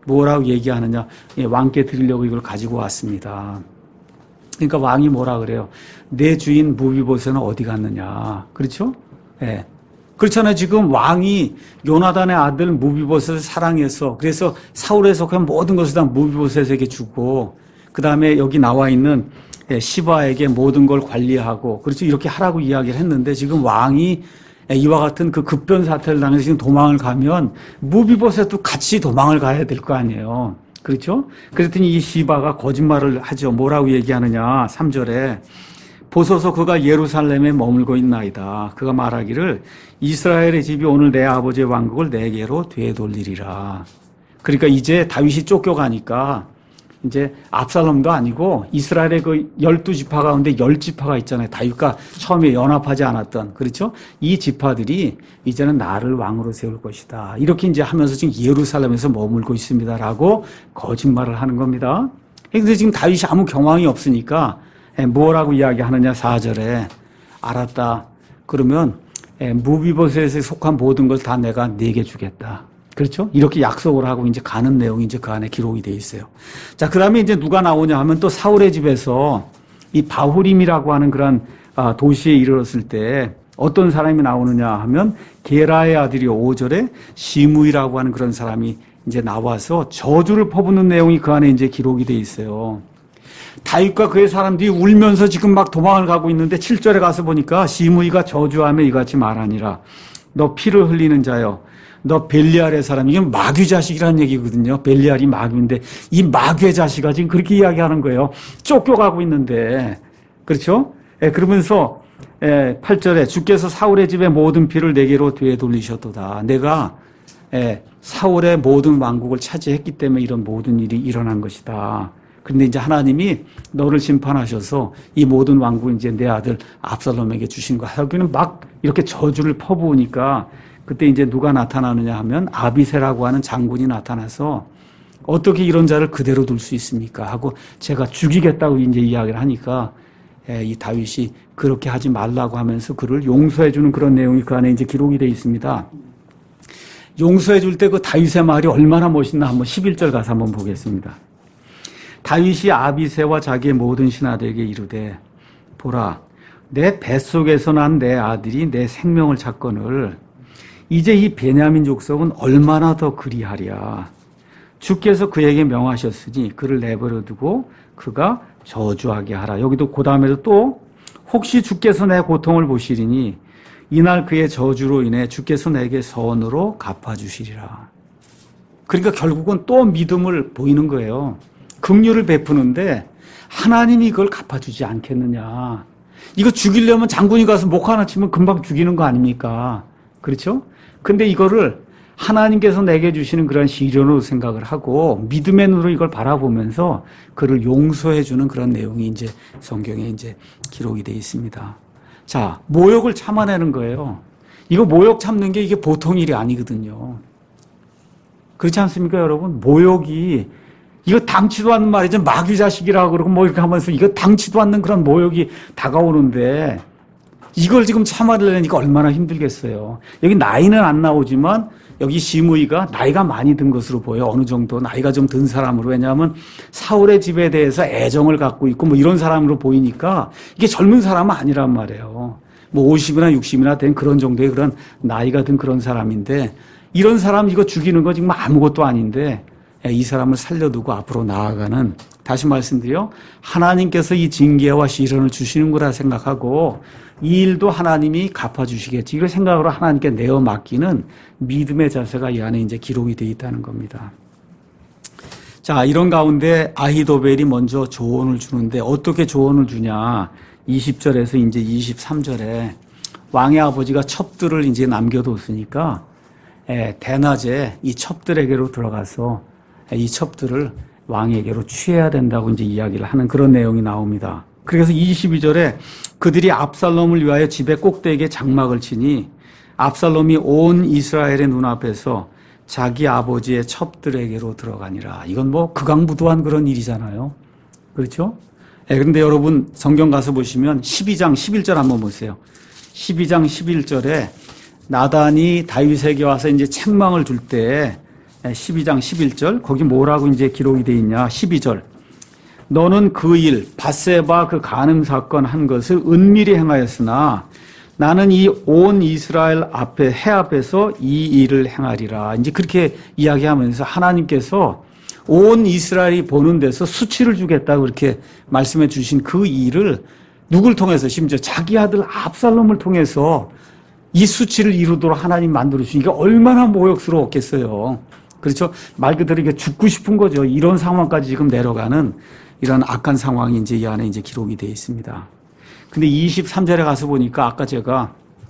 뭐라고 얘기하느냐. 왕께 드리려고 이걸 가지고 왔습니다. 그러니까 왕이 뭐라 그래요? 내 주인 무비보셋은 어디 갔느냐. 그렇죠? 예. 그렇잖아요. 지금 왕이 요나단의 아들 무비보셋을 사랑해서 그래서 사울에 속한 모든 것을 다 무비보셋에게 주고 그 다음에 여기 나와 있는 시바에게 모든 걸 관리하고 그렇죠. 이렇게 하라고 이야기를 했는데 지금 왕이 이와 같은 그 급변 사태를 당해서 지금 도망을 가면 무비보셋도 같이 도망을 가야 될 거 아니에요. 그렇죠? 그랬더니 이 시바가 거짓말을 하죠. 뭐라고 얘기하느냐. 3절에 보소서 그가 예루살렘에 머물고 있나이다. 그가 말하기를 이스라엘의 집이 오늘 내 아버지의 왕국을 내게로 되돌리리라. 그러니까 이제 다윗이 쫓겨가니까 이제 압살롬도 아니고 이스라엘의 그 12지파 가운데 10지파가 있잖아요. 다윗과 처음에 연합하지 않았던. 그렇죠? 이 지파들이 이제는 나를 왕으로 세울 것이다. 이렇게 이제 하면서 지금 예루살렘에서 머물고 있습니다라고 거짓말을 하는 겁니다. 그런데 지금 다윗이 아무 경황이 없으니까 뭐라고 이야기하느냐 4절에 알았다. 그러면 무비보셋에 속한 모든 걸 다 내가 네게 주겠다. 그렇죠? 이렇게 약속을 하고 이제 가는 내용이 이제 그 안에 기록이 돼 있어요. 자, 그 다음에 이제 누가 나오냐 하면 또 사울의 집에서 이 바후림이라고 하는 그런 도시에 이르렀을 때 어떤 사람이 나오느냐 하면 게라의 아들이 5절에 시므이라고 하는 그런 사람이 이제 나와서 저주를 퍼붓는 내용이 그 안에 이제 기록이 돼 있어요. 다윗과 그의 사람들이 울면서 지금 막 도망을 가고 있는데 7절에 가서 보니까 시므이가 저주하며 이같이 말하니라. 너 피를 흘리는 자여. 너 벨리알의 사람. 이게 마귀 자식이라는 얘기거든요. 벨리알이 마귀인데 이 마귀의 자식아 지금 그렇게 이야기하는 거예요. 쫓겨가고 있는데. 그렇죠? 그러면서 8절에 주께서 사울의 집의 모든 피를 내게로 되돌리셨도다. 내가 사울의 모든 왕국을 차지했기 때문에 이런 모든 일이 일어난 것이다. 그런데 이제 하나님이 너를 심판하셔서 이 모든 왕국을 이제 내 아들 압살롬에게 주신 거야. 여기는 막 이렇게 저주를 퍼부으니까 그때 이제 누가 나타나느냐 하면 아비새라고 하는 장군이 나타나서 어떻게 이런 자를 그대로 둘 수 있습니까? 하고 제가 죽이겠다고 이제 이야기를 하니까 이 다윗이 그렇게 하지 말라고 하면서 그를 용서해 주는 그런 내용이 그 안에 이제 기록이 되어 있습니다. 용서해 줄 때 그 다윗의 말이 얼마나 멋있나 한번 11절 가서 한번 보겠습니다. 다윗이 아비새와 자기의 모든 신하들에게 이르되 보라 내 뱃속에서 난 내 아들이 내 생명을 찾거늘 이제 이 베냐민 족속은 얼마나 더 그리하랴. 주께서 그에게 명하셨으니 그를 내버려 두고 그가 저주하게 하라. 여기도 그 다음에도 또 혹시 주께서 내 고통을 보시리니 이날 그의 저주로 인해 주께서 내게 선으로 갚아주시리라. 그러니까 결국은 또 믿음을 보이는 거예요. 긍휼을 베푸는데 하나님이 이걸 갚아주지 않겠느냐. 이거 죽이려면 장군이 가서 목 하나 치면 금방 죽이는 거 아닙니까? 그렇죠? 근데 이거를 하나님께서 내게 주시는 그런 시련으로 생각을 하고 믿음의 눈으로 이걸 바라보면서 그를 용서해 주는 그런 내용이 이제 성경에 이제 기록이 되어 있습니다. 자, 모욕을 참아내는 거예요. 이거 모욕 참는 게 이게 보통 일이 아니거든요. 그렇지 않습니까, 여러분? 모욕이 이거 당치도 않는 말이죠. 마귀 자식이라고 그러고 뭐 이렇게 하면서 이거 당치도 않는 그런 모욕이 다가오는데 이걸 지금 참아내려니까 얼마나 힘들겠어요. 여기 나이는 안 나오지만 여기 시므이가 나이가 많이 든 것으로 보여. 어느 정도 나이가 좀 든 사람으로. 왜냐하면 사울의 집에 대해서 애정을 갖고 있고 뭐 이런 사람으로 보이니까 이게 젊은 사람은 아니란 말이에요. 뭐 50이나 60이나 된 그런 정도의 그런 나이가 든 그런 사람인데 이런 사람 이거 죽이는 거 지금 아무것도 아닌데 이 사람을 살려두고 앞으로 나아가는, 다시 말씀드려 하나님께서 이 징계와 시련을 주시는 거라 생각하고 이 일도 하나님이 갚아주시겠지 이걸 생각으로 하나님께 내어 맡기는 믿음의 자세가 이 안에 이제 기록이 되어 있다는 겁니다. 자, 이런 가운데 아히도벨이 먼저 조언을 주는데 어떻게 조언을 주냐? 20절에서 이제 23절에 왕의 아버지가 첩들을 이제 남겨뒀으니까 대낮에 이 첩들에게로 들어가서 이 첩들을 왕에게로 취해야 된다고 이제 이야기를 하는 그런 내용이 나옵니다. 그래서 22절에 그들이 압살롬을 위하여 집의 꼭대기에 장막을 치니 압살롬이 온 이스라엘의 눈앞에서 자기 아버지의 첩들에게로 들어가니라. 이건 뭐 극악무도한 그런 일이잖아요. 그렇죠? 그런데 여러분 성경 가서 보시면 12장 11절 한번 보세요. 12장 11절에 나단이 다윗에게 와서 이제 책망을 줄 때 12장 11절 거기 뭐라고 이제 기록이 돼 있냐? 12절. 너는 그 일, 밧세바 그 간음 사건 한 것을 은밀히 행하였으나 나는 이 온 이스라엘 앞에 해 앞에서 이 일을 행하리라. 이제 그렇게 이야기하면서 하나님께서 온 이스라엘이 보는 데서 수치를 주겠다고 그렇게 말씀해 주신 그 일을 누굴 통해서 심지어 자기 아들 압살롬을 통해서 이 수치를 이루도록 하나님 만들어 주시니까 얼마나 모욕스러웠겠어요. 그렇죠? 말 그대로 이게 죽고 싶은 거죠. 이런 상황까지 지금 내려가는 이런 악한 상황이 이제 이 안에 이제 기록이 되어 있습니다. 근데 23절에 가서 보니까 아까 제가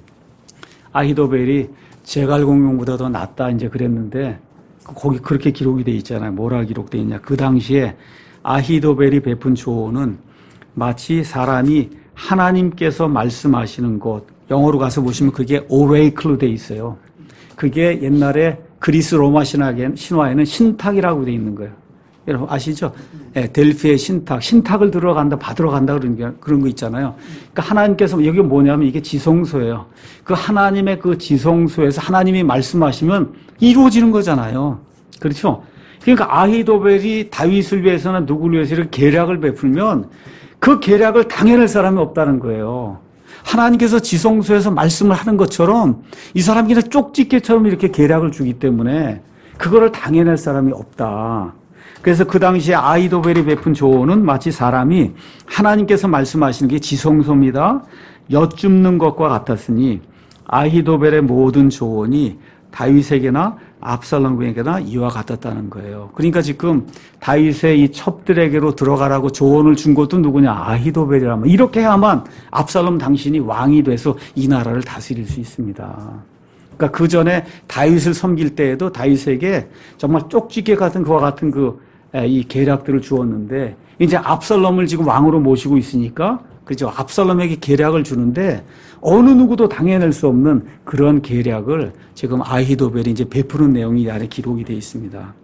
아히도벨이 제갈공명보다 더 낫다 이제 그랬는데 거기 그렇게 기록이 되어 있잖아요. 뭐라 기록되어 있냐. 그 당시에 아히도벨이 베푼 조언은 마치 사람이 하나님께서 말씀하시는 것, 영어로 가서 보시면 그게 오레이클로 되어 있어요. 그게 옛날에 그리스 로마 신화에는 신탁이라고 되어 있는 거예요. 여러분 아시죠? 네, 델피의 신탁을 들어간다, 받으러 간다 그런 거 있잖아요. 그러니까 하나님께서 여기 뭐냐면 이게 지성소예요. 그 하나님의 그 지성소에서 하나님이 말씀하시면 이루어지는 거잖아요. 그렇죠? 그러니까 아히도벨이 다윗을 위해서나 누구를 위해서 이렇게 계략을 베풀면 그 계략을 당해낼 사람이 없다는 거예요. 하나님께서 지성소에서 말씀을 하는 것처럼 이 사람이 그냥 쪽집게처럼 이렇게 계략을 주기 때문에 그거를 당해낼 사람이 없다. 그래서 그 당시에 아히도벨이 베푼 조언은 마치 사람이 하나님께서 말씀하시는 게 지성소입니다. 여쭙는 것과 같았으니 아히도벨의 모든 조언이 다윗에게나 압살롬에게나 이와 같았다는 거예요. 그러니까 지금 다윗의 이 첩들에게로 들어가라고 조언을 준 것도 누구냐? 아히도벨이라면 이렇게 해야만 압살롬 당신이 왕이 돼서 이 나라를 다스릴 수 있습니다. 그러니까 그 전에 다윗을 섬길 때에도 다윗에게 정말 쪽지게 같은 그와 같은 이 계략들을 주었는데 이제 압살롬을 지금 왕으로 모시고 있으니까 그죠? 압살롬에게 계략을 주는데 어느 누구도 당해낼 수 없는 그런 계략을 지금 아히도벨이 이제 베푸는 내용이 이 안에 기록이 되어 있습니다.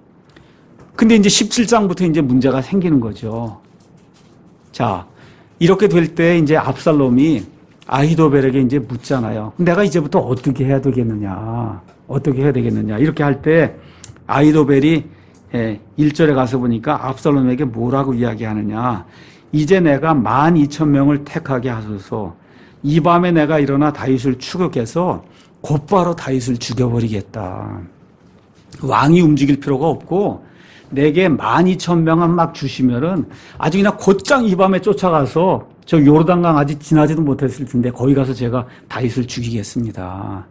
근데 이제 17장부터 이제 문제가 생기는 거죠. 자, 이렇게 될 때 이제 압살롬이 아히도벨에게 이제 묻잖아요. 내가 이제부터 어떻게 해야 되겠느냐? 어떻게 해야 되겠느냐? 이렇게 할 때 아히도벨이 1절에 가서 보니까 압살롬에게 뭐라고 이야기하느냐? 이제 내가 12,000명을 택하게 하소서. 이 밤에 내가 일어나 다윗을 추격해서 곧바로 다윗을 죽여버리겠다. 왕이 움직일 필요가 없고 내게 12,000명만 막 주시면은 아주 그냥 곧장 이 밤에 쫓아가서 저 요르단강 아직 지나지도 못했을 텐데 거기 가서 제가 다윗을 죽이겠습니다.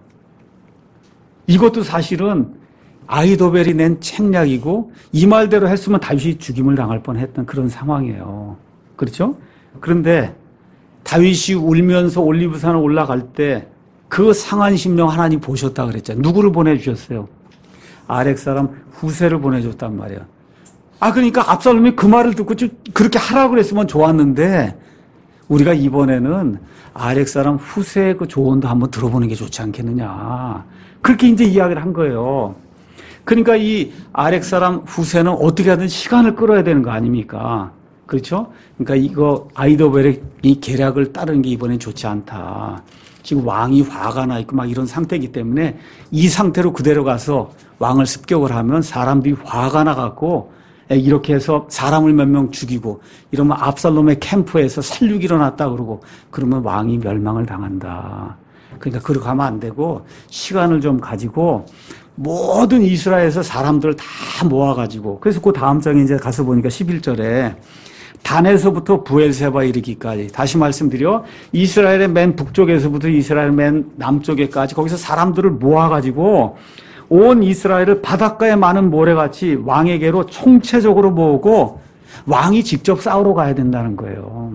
이것도 사실은 아히도벨이 낸 책략이고 이 말대로 했으면 다윗이 죽임을 당할 뻔했던 그런 상황이에요. 그렇죠? 그런데 다윗이 울면서 올리브산을 올라갈 때 그 상한 심령 하나님 보셨다 그랬잖아요. 누구를 보내주셨어요? 아렉 사람 후세를 보내줬단 말이에요. 그러니까 압살롬이 그 말을 듣고 좀 그렇게 하라고 그랬으면 좋았는데 우리가 이번에는 아렉 사람 후세의 그 조언도 한번 들어보는 게 좋지 않겠느냐. 그렇게 이제 이야기를 한 거예요. 그러니까 이 아렉 사람 후세는 어떻게 하든 시간을 끌어야 되는 거 아닙니까? 그렇죠? 그러니까 이거 아히도벨의 이 계략을 따르는 게 이번엔 좋지 않다. 지금 왕이 화가 나 있고 막 이런 상태이기 때문에 이 상태로 그대로 가서 왕을 습격을 하면 사람들이 화가 나갖고 이렇게 해서 사람을 몇 명 죽이고 이러면 압살롬의 캠프에서 살육이 일어났다 그러고 그러면 왕이 멸망을 당한다. 그러니까 그렇게 하면 안 되고 시간을 좀 가지고 모든 이스라엘에서 사람들을 다 모아가지고 그래서 그 다음 장에 이제 가서 보니까 11절에 단에서부터 부엘세바 이르기까지 다시 말씀드려 이스라엘의 맨 북쪽에서부터 이스라엘 맨 남쪽에까지 거기서 사람들을 모아가지고 온 이스라엘을 바닷가에 많은 모래같이 왕에게로 총체적으로 모으고 왕이 직접 싸우러 가야 된다는 거예요.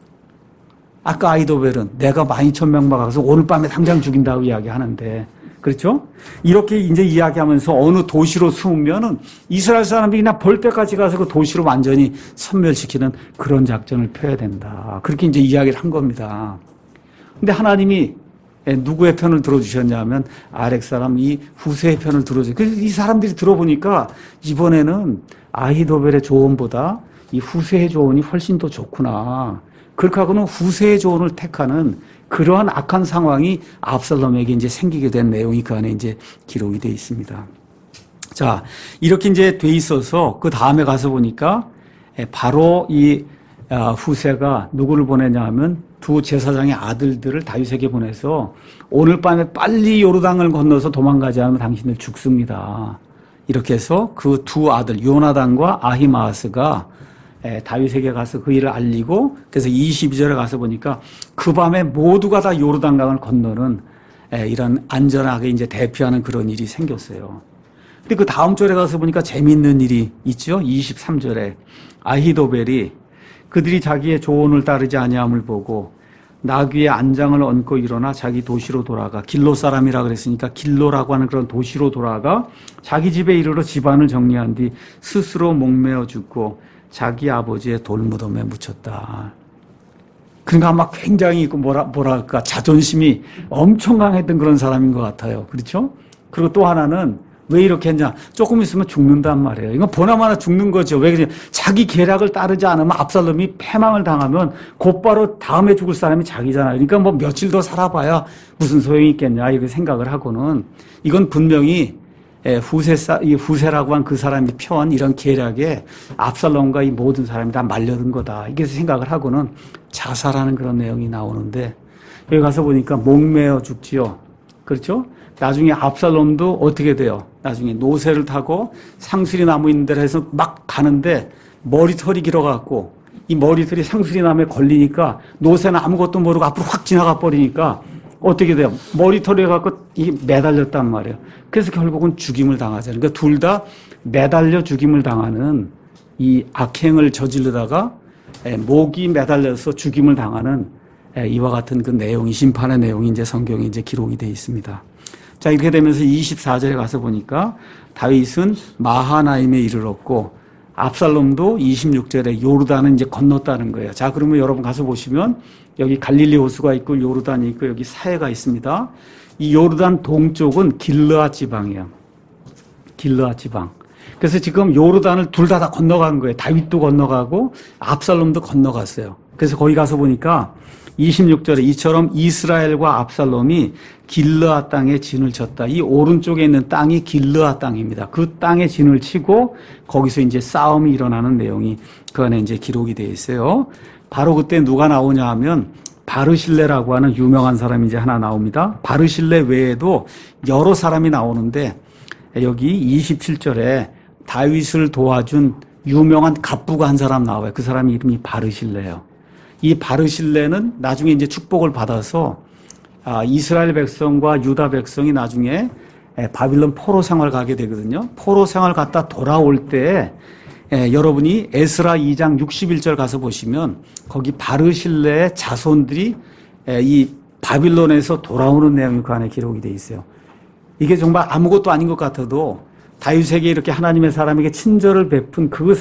아까 아히도벨은 내가 12,000명 막아서 오늘 밤에 당장 죽인다고 이야기하는데 그렇죠? 이렇게 이제 이야기하면서 어느 도시로 숨으면은 이스라엘 사람들이 그냥 볼 때까지 가서 그 도시를 완전히 섬멸시키는 그런 작전을 펴야 된다. 그렇게 이제 이야기를 한 겁니다. 근데 하나님이 누구의 편을 들어주셨냐면 아렉 사람 이 후세의 편을 들어주셨어요. 그래서 이 사람들이 들어보니까 이번에는 아히도벨의 조언보다 이 후세의 조언이 훨씬 더 좋구나. 그렇게 하고는 후세의 조언을 택하는 그러한 악한 상황이 압살롬에게 이제 생기게 된 내용이 그 안에 이제 기록이 되어 있습니다. 자, 이렇게 이제 돼 있어서 그 다음에 가서 보니까 바로 이 후세가 누구를 보내냐 하면 두 제사장의 아들들을 다윗에게 보내서 오늘 밤에 빨리 요르단을 건너서 도망가지 않으면 당신들 죽습니다. 이렇게 해서 그 두 아들 요나단과 아히마아스가 다윗에게 가서 그 일을 알리고 그래서 22절에 가서 보니까 그 밤에 모두가 다 요르단강을 건너는 이런 안전하게 이제 대피하는 그런 일이 생겼어요. 근데 그 다음 절에 가서 보니까 재미있는 일이 있죠. 23절에 아히도벨이 그들이 자기의 조언을 따르지 아니함을 보고 나귀의 안장을 얹고 일어나 자기 도시로 돌아가 길로 사람이라 그랬으니까 길로라고 하는 그런 도시로 돌아가 자기 집에 이르러 집안을 정리한 뒤 스스로 목매어 죽고 자기 아버지의 돌무덤에 묻혔다. 그러니까 막 굉장히 뭐랄까 자존심이 엄청 강했던 그런 사람인 것 같아요. 그렇죠? 그리고 또 하나는 왜 이렇게 했냐? 조금 있으면 죽는단 말이에요. 이건 보나마나 죽는 거죠. 왜 그러냐? 자기 계략을 따르지 않으면 압살롬이 패망을 당하면 곧바로 다음에 죽을 사람이 자기잖아요. 그러니까 뭐 며칠 더 살아봐야 무슨 소용이 있겠냐 이렇게 생각을 하고는 이건 분명히 후세라고 한 그 사람이 펴온 이런 계략에 압살롬과 이 모든 사람이 다 말려든 거다. 이렇게 생각을 하고는 자살하는 그런 내용이 나오는데 여기 가서 보니까 목매어 죽지요. 그렇죠? 나중에 압살롬도 어떻게 돼요? 나중에 노새를 타고 상수리 나무 있는 데로 해서 막 가는데 머리털이 길어갖고 이 머리털이 상수리 나무에 걸리니까 노새는 아무것도 모르고 앞으로 확 지나가 버리니까 어떻게 돼요? 머리털이 해갖고 이게 매달렸단 말이에요. 그래서 결국은 죽임을 당하잖아요. 그러니까 둘 다 매달려 죽임을 당하는 이 악행을 저지르다가 목이 매달려서 죽임을 당하는 이와 같은 그 내용이 심판의 내용이 이제 성경에 이제 기록이 되어 있습니다. 자, 이렇게 되면서 24절에 가서 보니까 다윗은 마하나임에 이르렀고 압살롬도 26절에 요르단은 이제 건넜다는 거예요. 자, 그러면 여러분 가서 보시면 여기 갈릴리 호수가 있고 요르단이 있고 여기 사해가 있습니다. 이 요르단 동쪽은 길르앗 지방이에요. 길르앗 지방. 그래서 지금 요르단을 둘 다 건너간 거예요. 다윗도 건너가고 압살롬도 건너갔어요. 그래서 거기 가서 보니까 26절에 이처럼 이스라엘과 압살롬이 길르앗 땅에 진을 쳤다. 이 오른쪽에 있는 땅이 길르앗 땅입니다. 그 땅에 진을 치고 거기서 이제 싸움이 일어나는 내용이 그 안에 이제 기록이 되어 있어요. 바로 그때 누가 나오냐 하면 바르실레라고 하는 유명한 사람이 이제 하나 나옵니다. 바르실레 외에도 여러 사람이 나오는데 여기 27절에 다윗을 도와준 유명한 갑부가 한 사람 나와요. 그 사람 이름이 바르실레예요. 이 바르실레는 나중에 이제 축복을 받아서 이스라엘 백성과 유다 백성이 나중에 바빌론 포로 생활 가게 되거든요. 포로 생활 갔다 돌아올 때 여러분이 에스라 2장 61절 가서 보시면 거기 바르실레의 자손들이 이 바빌론에서 돌아오는 내용이 그 안에 기록이 되어 있어요. 이게 정말 아무것도 아닌 것 같아도 다윗에게 이렇게 하나님의 사람에게 친절을 베푼 그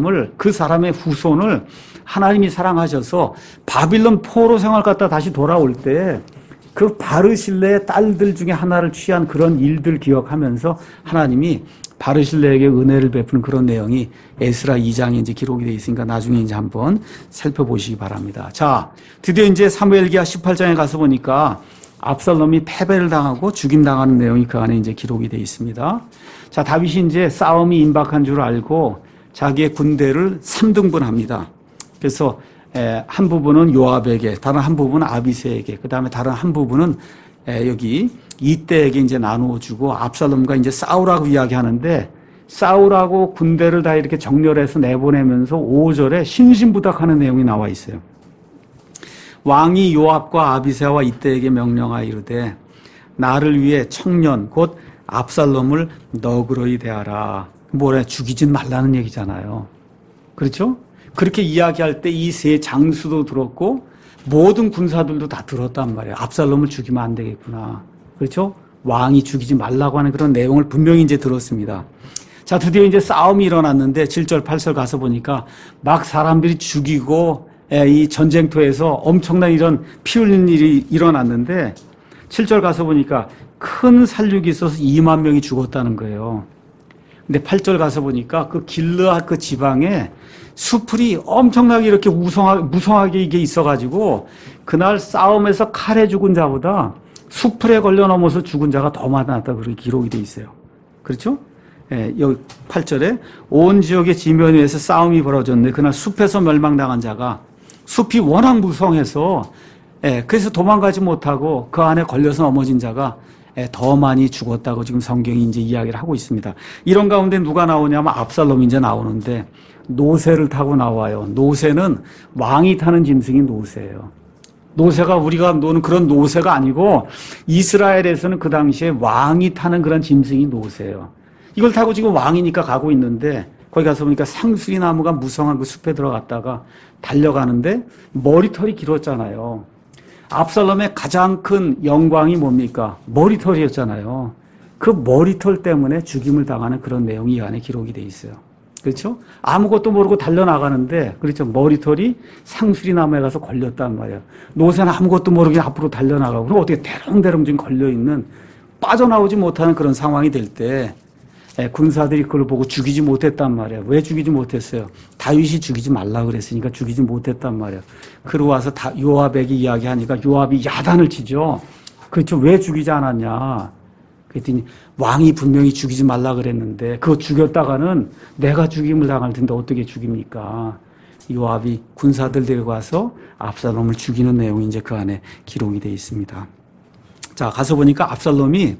사람의 후손을 하나님이 사랑하셔서 바빌론 포로 생활 갔다 다시 돌아올 때 그 바르실레의 딸들 중에 하나를 취한 그런 일들 기억하면서 하나님이 바르실레에게 은혜를 베푸는 그런 내용이 에스라 2장에 이제 기록이 되어 있으니까 나중에 이제 한번 살펴보시기 바랍니다. 자, 드디어 이제 사무엘기하 18장에 가서 보니까 압살롬이 패배를 당하고 죽임당하는 내용이 그 안에 이제 기록이 되어 있습니다. 자, 다윗이 이제 싸움이 임박한 줄 알고 자기의 군대를 3등분합니다. 그래서 한 부분은 요압에게, 다른 한 부분은 아비새에게, 그 다음에 다른 한 부분은 여기 이때에게 이제 나누어 주고 압살롬과 이제 싸우라고 이야기하는데 싸우라고 군대를 다 이렇게 정렬해서 내보내면서 5절에 신신부탁하는 내용이 나와 있어요. 왕이 요압과 아비새와 이때에게 명령하여 이르되 나를 위해 청년 곧 압살롬을 너그러이 대하라. 뭐래 죽이진 말라는 얘기잖아요. 그렇죠? 그렇게 이야기할 때 이 세 장수도 들었고 모든 군사들도 다 들었단 말이에요. 압살롬을 죽이면 안 되겠구나. 그렇죠? 왕이 죽이지 말라고 하는 그런 내용을 분명히 이제 들었습니다. 자, 드디어 이제 싸움이 일어났는데 7절, 8절 가서 보니까 막 사람들이 죽이고 이 전쟁터에서 엄청난 이런 피 흘리는 일이 일어났는데 7절 가서 보니까 큰 살육이 있어서 2만 명이 죽었다는 거예요. 근데 8절 가서 보니까 그 길르앗 그 지방에 수풀이 엄청나게 이렇게 무성하게 이게 있어가지고 그날 싸움에서 칼에 죽은 자보다 수풀에 걸려 넘어서 죽은 자가 더 많았다 그렇게 기록이 돼 있어요. 그렇죠? 여기 8절에 온 지역의 지면 위에서 싸움이 벌어졌는데 그날 숲에서 멸망당한 자가 숲이 워낙 무성해서 그래서 도망가지 못하고 그 안에 걸려서 넘어진 자가 더 많이 죽었다고 지금 성경이 이제 이야기를 하고 있습니다. 이런 가운데 누가 나오냐면 압살롬이 이제 나오는데 노새를 타고 나와요. 노새는 왕이 타는 짐승이 노새예요. 노새가 우리가 노는 그런 노새가 아니고 이스라엘에서는 그 당시에 왕이 타는 그런 짐승이 노새예요. 이걸 타고 지금 왕이니까 가고 있는데 거기 가서 보니까 상수리 나무가 무성한 그 숲에 들어갔다가 달려가는데 머리털이 길었잖아요. 압살롬의 가장 큰 영광이 뭡니까? 머리털이었잖아요. 그 머리털 때문에 죽임을 당하는 그런 내용이 이 안에 기록이 돼 있어요. 그렇죠? 아무것도 모르고 달려나가는데, 그렇죠? 머리털이 상수리 나무에 가서 걸렸단 말이에요. 노새는 아무것도 모르게 앞으로 달려나가고, 그럼 어떻게 대롱대롱 지금 걸려있는, 빠져나오지 못하는 그런 상황이 될 때, 군사들이 그걸 보고 죽이지 못했단 말이에요. 왜 죽이지 못했어요? 다윗이 죽이지 말라 그랬으니까 죽이지 못했단 말이에요. 그러고 와서 요압에게 이야기하니까 요압이 야단을 치죠. 그렇죠? 왜 죽이지 않았냐? 그랬더니 왕이 분명히 죽이지 말라 그랬는데 그거 죽였다가는 내가 죽임을 당할 텐데 어떻게 죽입니까? 요압이 군사들 데리고 와서 압살롬을 죽이는 내용이 이제 그 안에 기록이 되어 있습니다. 자, 가서 보니까 압살롬이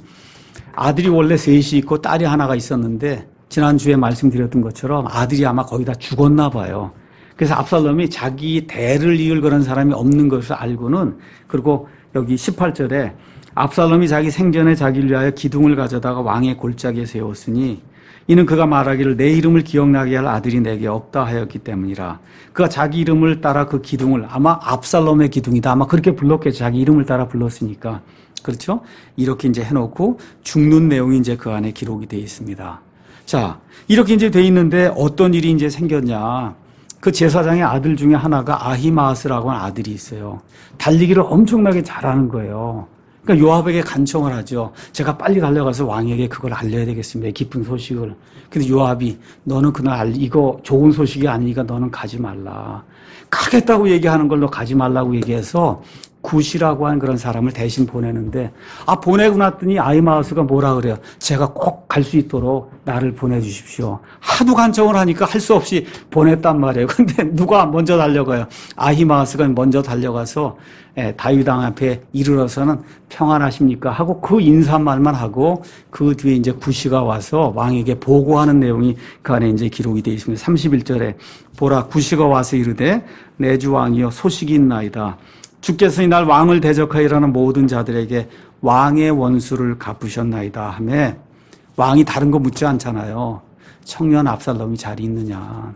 아들이 원래 셋이 있고 딸이 하나가 있었는데 지난주에 말씀드렸던 것처럼 아들이 아마 거의 다 죽었나 봐요. 그래서 압살롬이 자기 대를 이을 그런 사람이 없는 것을 알고는 그리고 여기 18절에 압살롬이 자기 생전에 자기를 위하여 기둥을 가져다가 왕의 골짜기에 세웠으니 이는 그가 말하기를 내 이름을 기억나게 할 아들이 내게 없다 하였기 때문이라. 그가 자기 이름을 따라 그 기둥을 아마 압살롬의 기둥이다 아마 그렇게 불렀겠죠. 자기 이름을 따라 불렀으니까. 그렇죠? 이렇게 이제 해놓고 죽는 내용이 이제 그 안에 기록이 되어 있습니다. 자, 이렇게 이제 돼 있는데 어떤 일이 이제 생겼냐. 그 제사장의 아들 중에 하나가 아히마아스라고 하는 아들이 있어요. 달리기를 엄청나게 잘하는 거예요. 그러니까 요압에게 간청을 하죠. 제가 빨리 달려가서 왕에게 그걸 알려야 되겠습니다. 기쁜 소식을. 근데 요압이 너는 그날 이거 좋은 소식이 아니니까 너는 가지 말라. 가겠다고 얘기하는 걸로 가지 말라고 얘기해서 굿이라고 하는 그런 사람을 대신 보내는데 보내고 났더니 아히마아스가 뭐라 그래요? 제가 꼭 갈 수 있도록 나를 보내주십시오. 하도 간청을 하니까 할 수 없이 보냈단 말이에요. 근데 누가 먼저 달려가요? 아히마아스가 먼저 달려가서 다윗 왕 앞에 이르러서는 평안하십니까? 하고 그 인사말만 하고 그 뒤에 이제 굿이가 와서 왕에게 보고하는 내용이 그 안에 이제 기록이 되어 있습니다. 31절에 보라 굿이가 와서 이르되 내 주 왕이여 소식이 있나이다. 주께서 이날 왕을 대적하여 일하는 모든 자들에게 왕의 원수를 갚으셨나이다 하며 왕이 다른 거 묻지 않잖아요. 청년 압살롬이 잘 있느냐.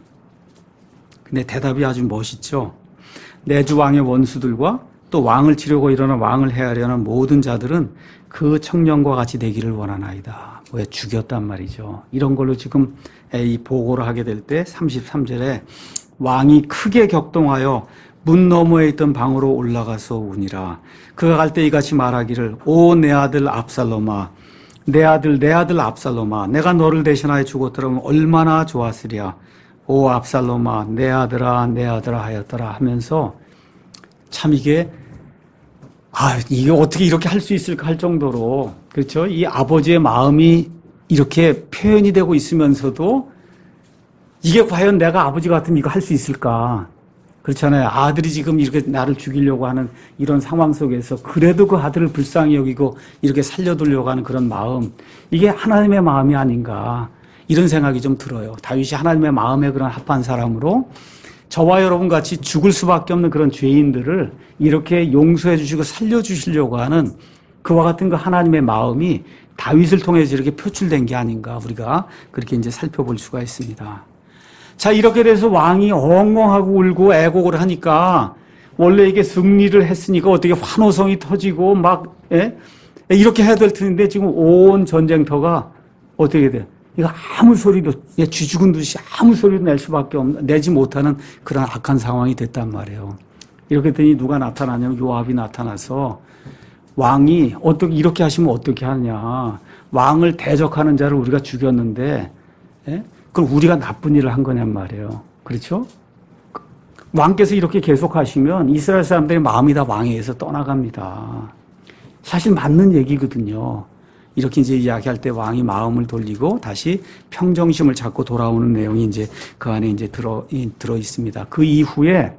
근데 대답이 아주 멋있죠. 내 주 왕의 원수들과 또 왕을 치려고 일어나 왕을 해하려는 모든 자들은 그 청년과 같이 되기를 원하나이다. 왜 죽였단 말이죠. 이런 걸로 지금 이 보고를 하게 될 때 33절에 왕이 크게 격동하여 문 너머에 있던 방으로 올라가서 우니라. 그가 갈 때 이같이 말하기를 오 내 아들 압살롬아 내 아들 압살롬아 내가 너를 대신하여 죽었더라면 얼마나 좋았으랴. 오 압살롬아 내 아들아 하였더라 하면서 참 이게 어떻게 이렇게 할 수 있을까 할 정도로 그렇죠? 이 아버지의 마음이 이렇게 표현이 되고 있으면서도 이게 과연 내가 아버지 같으면 이거 할 수 있을까? 그렇잖아요. 아들이 지금 이렇게 나를 죽이려고 하는 이런 상황 속에서 그래도 그 아들을 불쌍히 여기고 이렇게 살려두려고 하는 그런 마음. 이게 하나님의 마음이 아닌가. 이런 생각이 좀 들어요. 다윗이 하나님의 마음에 그런 합한 사람으로 저와 여러분 같이 죽을 수밖에 없는 그런 죄인들을 이렇게 용서해 주시고 살려 주시려고 하는 그와 같은 그 하나님의 마음이 다윗을 통해서 이렇게 표출된 게 아닌가. 우리가 그렇게 이제 살펴볼 수가 있습니다. 자, 이렇게 돼서 왕이 엉엉하고 울고 애곡을 하니까 원래 이게 승리를 했으니까 어떻게 환호성이 터지고 막 이렇게 해야 될 텐데 지금 온 전쟁터가 어떻게 돼? 이거 아무 소리도 쥐 죽은 듯이 아무 소리도 내지 못하는 그런 악한 상황이 됐단 말이에요. 이렇게 되니 누가 나타나냐면 요압이 나타나서 왕이 어떻게 이렇게 하시면 어떻게 하냐? 왕을 대적하는 자를 우리가 죽였는데 그럼 우리가 나쁜 일을 한 거냔 말이에요. 그렇죠? 왕께서 이렇게 계속 하시면 이스라엘 사람들의 마음이 다 왕에 의해서 떠나갑니다. 사실 맞는 얘기거든요. 이렇게 이제 이야기할 때 왕이 마음을 돌리고 다시 평정심을 찾고 돌아오는 내용이 이제 그 안에 이제 들어 있습니다. 그 이후에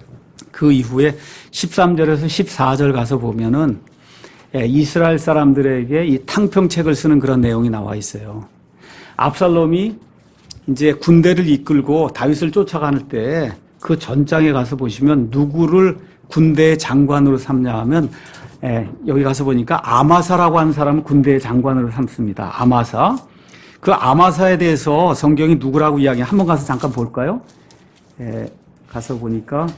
13절에서 14절 가서 보면은 이스라엘 사람들에게 이 탕평책을 쓰는 그런 내용이 나와 있어요. 압살롬이 이제 군대를 이끌고 다윗을 쫓아가는 때 그 전장에 가서 보시면 누구를 군대의 장관으로 삼냐 하면 여기 가서 보니까 아마사라고 하는 사람은 군대의 장관으로 삼습니다. 아마사. 그 아마사에 대해서 성경이 누구라고 이야기해? 한번 가서 잠깐 볼까요? 가서 보니까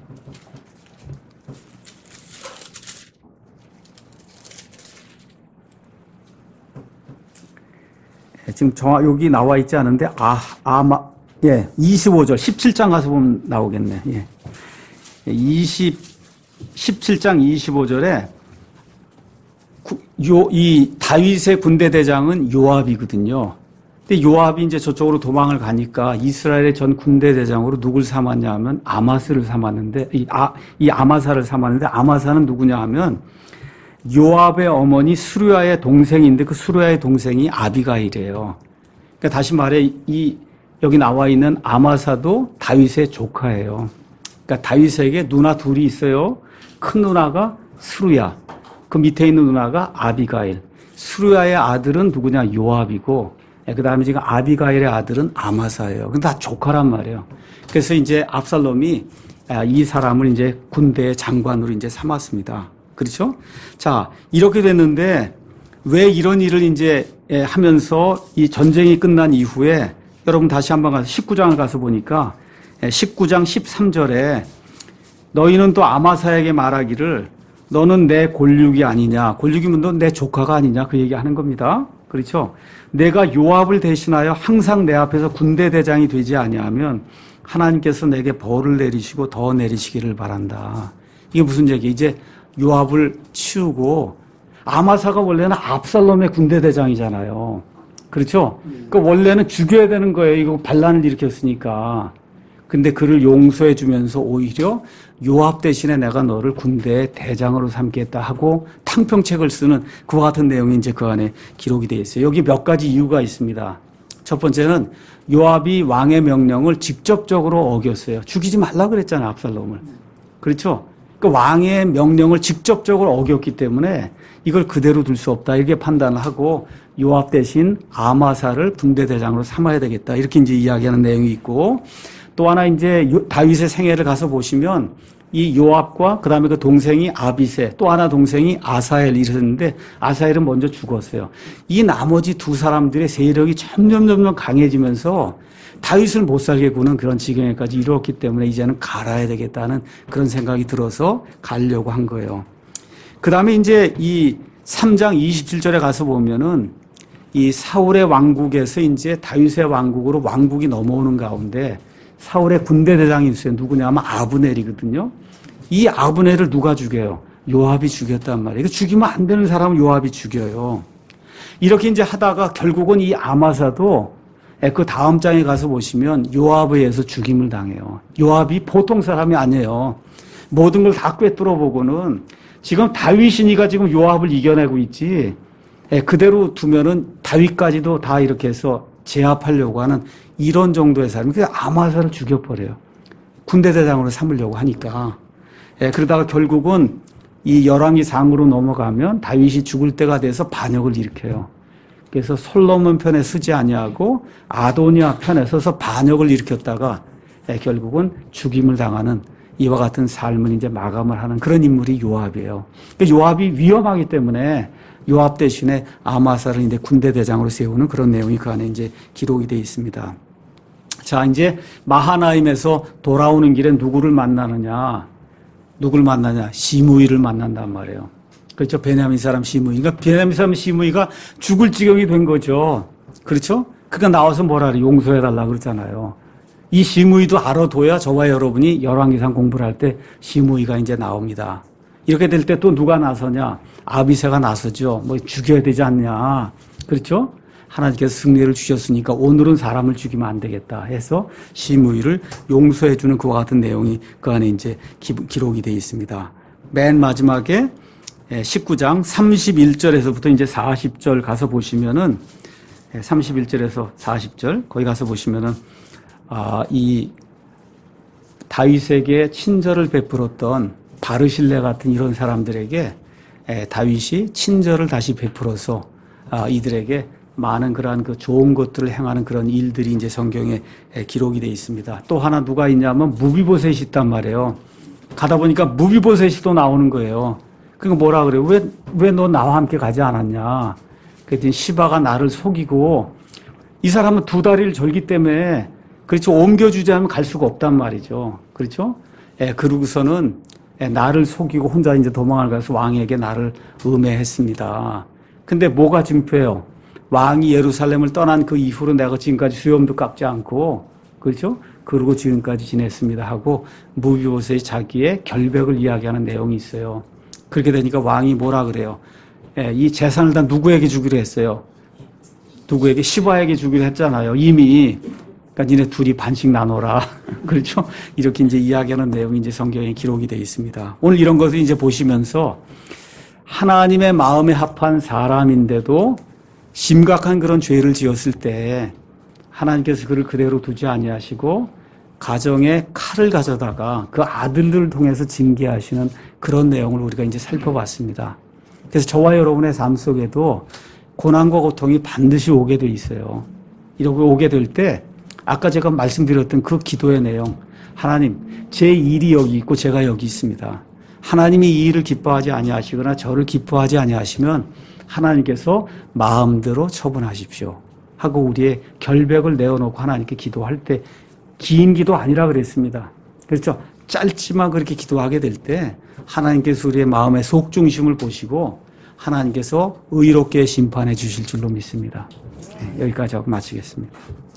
지금 여기 나와 있지 않은데 25절 17장 가서 보면 나오겠네. 17장 25절에 이 다윗의 군대 대장은 요압이거든요. 근데 요압이 이제 저쪽으로 도망을 가니까 이스라엘의 전 군대 대장으로 누굴 삼았냐 하면 아마스를 삼았는데 이 아마사를 삼았는데 아마사는 누구냐 하면 요압의 어머니 수르야의 동생인데 그 수르야의 동생이 아비가일이에요. 그러니까 다시 말해 여기 나와 있는 아마사도 다윗의 조카예요. 그러니까 다윗에게 누나 둘이 있어요. 큰 누나가 수르야, 그 밑에 있는 누나가 아비가일. 수르야의 아들은 누구냐? 요압이고, 그 다음에 지금 아비가일의 아들은 아마사예요. 근데 다 조카란 말이에요. 그래서 이제 압살롬이 이 사람을 이제 군대의 장관으로 이제 삼았습니다. 그렇죠? 자, 이렇게 됐는데 왜 이런 일을 이제 하면서 이 전쟁이 끝난 이후에 여러분 다시 한번 가서 19장을 가서 보니까 19장 13절에 너희는 또 아마사에게 말하기를 너는 내 골육이 아니냐. 골육이면 너 내 조카가 아니냐. 그 얘기하는 겁니다. 그렇죠? 내가 요압을 대신하여 항상 내 앞에서 군대 대장이 되지 아니하면 하나님께서 내게 벌을 내리시고 더 내리시기를 바란다. 이게 무슨 얘기? 이제 요압을 치우고 아마사가 원래는 압살롬의 군대 대장이잖아요. 그렇죠? 그러니까 원래는 죽여야 되는 거예요. 이거 반란을 일으켰으니까. 근데 그를 용서해 주면서 오히려 요압 대신에 내가 너를 군대의 대장으로 삼겠다 하고 탕평책을 쓰는 그와 같은 내용이 이제 그 안에 기록이 되어 있어요. 여기 몇 가지 이유가 있습니다. 첫 번째는 요압이 왕의 명령을 직접적으로 어겼어요. 죽이지 말라 그랬잖아요, 압살롬을. 그렇죠? 그 왕의 명령을 직접적으로 어겼기 때문에 이걸 그대로 둘 수 없다 이렇게 판단을 하고 요압 대신 아마사를 군대 대장으로 삼아야 되겠다 이렇게 이제 이야기하는 내용이 있고 또 하나 이제 다윗의 생애를 가서 보시면 이 요압과 그 다음에 그 동생이 아비세 또 하나 동생이 아사엘 이랬는데 아사엘은 먼저 죽었어요. 이 나머지 두 사람들의 세력이 점점 강해지면서 다윗을 못 살게 구는 그런 지경에까지 이르렀기 때문에 이제는 갈아야 되겠다는 그런 생각이 들어서 가려고 한 거예요. 그 다음에 이제 이 3장 27절에 가서 보면은 이 사울의 왕국에서 이제 다윗의 왕국으로 왕국이 넘어오는 가운데 사울의 군대 대장이 있어요. 누구냐 하면 아브넬이거든요. 이 아브넬을 누가 죽여요? 요압이 죽였단 말이에요. 이거 죽이면 안 되는 사람을 요압이 죽여요. 이렇게 이제 하다가 결국은 이 아마사도 그 다음 장에 가서 보시면 요압에 의해서 죽임을 당해요. 요압이 보통 사람이 아니에요. 모든 걸 다 꿰뚫어 보고는 지금 다윗이니까 지금 요압을 이겨내고 있지. 그대로 두면은 다윗까지도 다 이렇게 해서 제압하려고 하는 이런 정도의 사람이 그냥 아마사를 죽여버려요. 군대 대장으로 삼으려고 하니까. 그러다가 결국은 이 열왕기상으로 넘어가면 다윗이 죽을 때가 돼서 반역을 일으켜요. 그래서 솔로몬 편에 서지 아니하고 아도니아 편에 서서 반역을 일으켰다가 결국은 죽임을 당하는 이와 같은 삶을 이제 마감을 하는 그런 인물이 요압이에요. 요압이 위험하기 때문에 요압 대신에 아마사를 이제 군대 대장으로 세우는 그런 내용이 그 안에 이제 기록이 되어 있습니다. 자, 이제 마하나임에서 돌아오는 길에 누구를 만나느냐? 시므이를 만난단 말이에요. 그렇죠? 베냐민 사람 시므이. 그러니까 베냐민 사람 시므이가 죽을 지경이 된 거죠. 그렇죠? 그러니까 나와서 뭐라 그래? 용서해달라 그러잖아요. 이 시므이도 알아둬야 저와 여러분이 열왕기상 공부를 할 때 시므이가 이제 나옵니다. 이렇게 될 때 또 누가 나서냐? 아비새가 나서죠. 뭐 죽여야 되지 않냐. 그렇죠? 하나님께서 승리를 주셨으니까 오늘은 사람을 죽이면 안 되겠다 해서 시므이를 용서해 주는 그와 같은 내용이 그 안에 이제 기록이 되어 있습니다. 맨 마지막에 19장 31절에서부터 이제 40절 가서 보시면은 31절에서 40절 거기 가서 보시면은 이 다윗에게 친절을 베풀었던 바르실레 같은 이런 사람들에게 다윗이 친절을 다시 베풀어서 이들에게 많은 그러한 그 좋은 것들을 행하는 그런 일들이 이제 성경에 기록이 되어 있습니다. 또 하나 누가 있냐면 무비보셋이 있단 말이에요. 가다 보니까 무비보셋이 또 나오는 거예요. 그러니까 뭐라 그래요? 왜 너 나와 함께 가지 않았냐? 그랬더니 시바가 나를 속이고 이 사람은 두 다리를 절기 때문에 그렇죠. 옮겨주지 않으면 갈 수가 없단 말이죠. 그렇죠? 그러고서는 나를 속이고 혼자 이제 도망을 가서 왕에게 나를 음해했습니다. 근데 뭐가 증표예요? 왕이 예루살렘을 떠난 그 이후로 내가 지금까지 수염도 깎지 않고, 그렇죠? 그러고 지금까지 지냈습니다 하고 무비보셋이 자기의 결백을 이야기하는 내용이 있어요. 그렇게 되니까 왕이 뭐라 그래요? 이 재산을 다 누구에게 주기로 했어요? 누구에게? 시바에게 주기로 했잖아요. 이미. 그러니까 니네 둘이 반씩 나눠라. 그렇죠? 이렇게 이제 이야기하는 내용이 이제 성경에 기록이 되어 있습니다. 오늘 이런 것을 이제 보시면서 하나님의 마음에 합한 사람인데도 심각한 그런 죄를 지었을 때 하나님께서 그를 그대로 두지 아니하시고 가정에 칼을 가져다가 그 아들들을 통해서 징계하시는 그런 내용을 우리가 이제 살펴봤습니다. 그래서 저와 여러분의 삶 속에도 고난과 고통이 반드시 오게 돼 있어요. 이렇게 오게 될 때 아까 제가 말씀드렸던 그 기도의 내용, 하나님, 제 일이 여기 있고 제가 여기 있습니다. 하나님이 이 일을 기뻐하지 아니하시거나 저를 기뻐하지 아니하시면 하나님께서 마음대로 처분하십시오 하고 우리의 결백을 내어놓고 하나님께 기도할 때 긴 기도 아니라 그랬습니다. 그렇죠? 짧지만 그렇게 기도하게 될 때 하나님께서 우리의 마음의 속중심을 보시고 하나님께서 의롭게 심판해 주실 줄로 믿습니다. 여기까지 하고 마치겠습니다.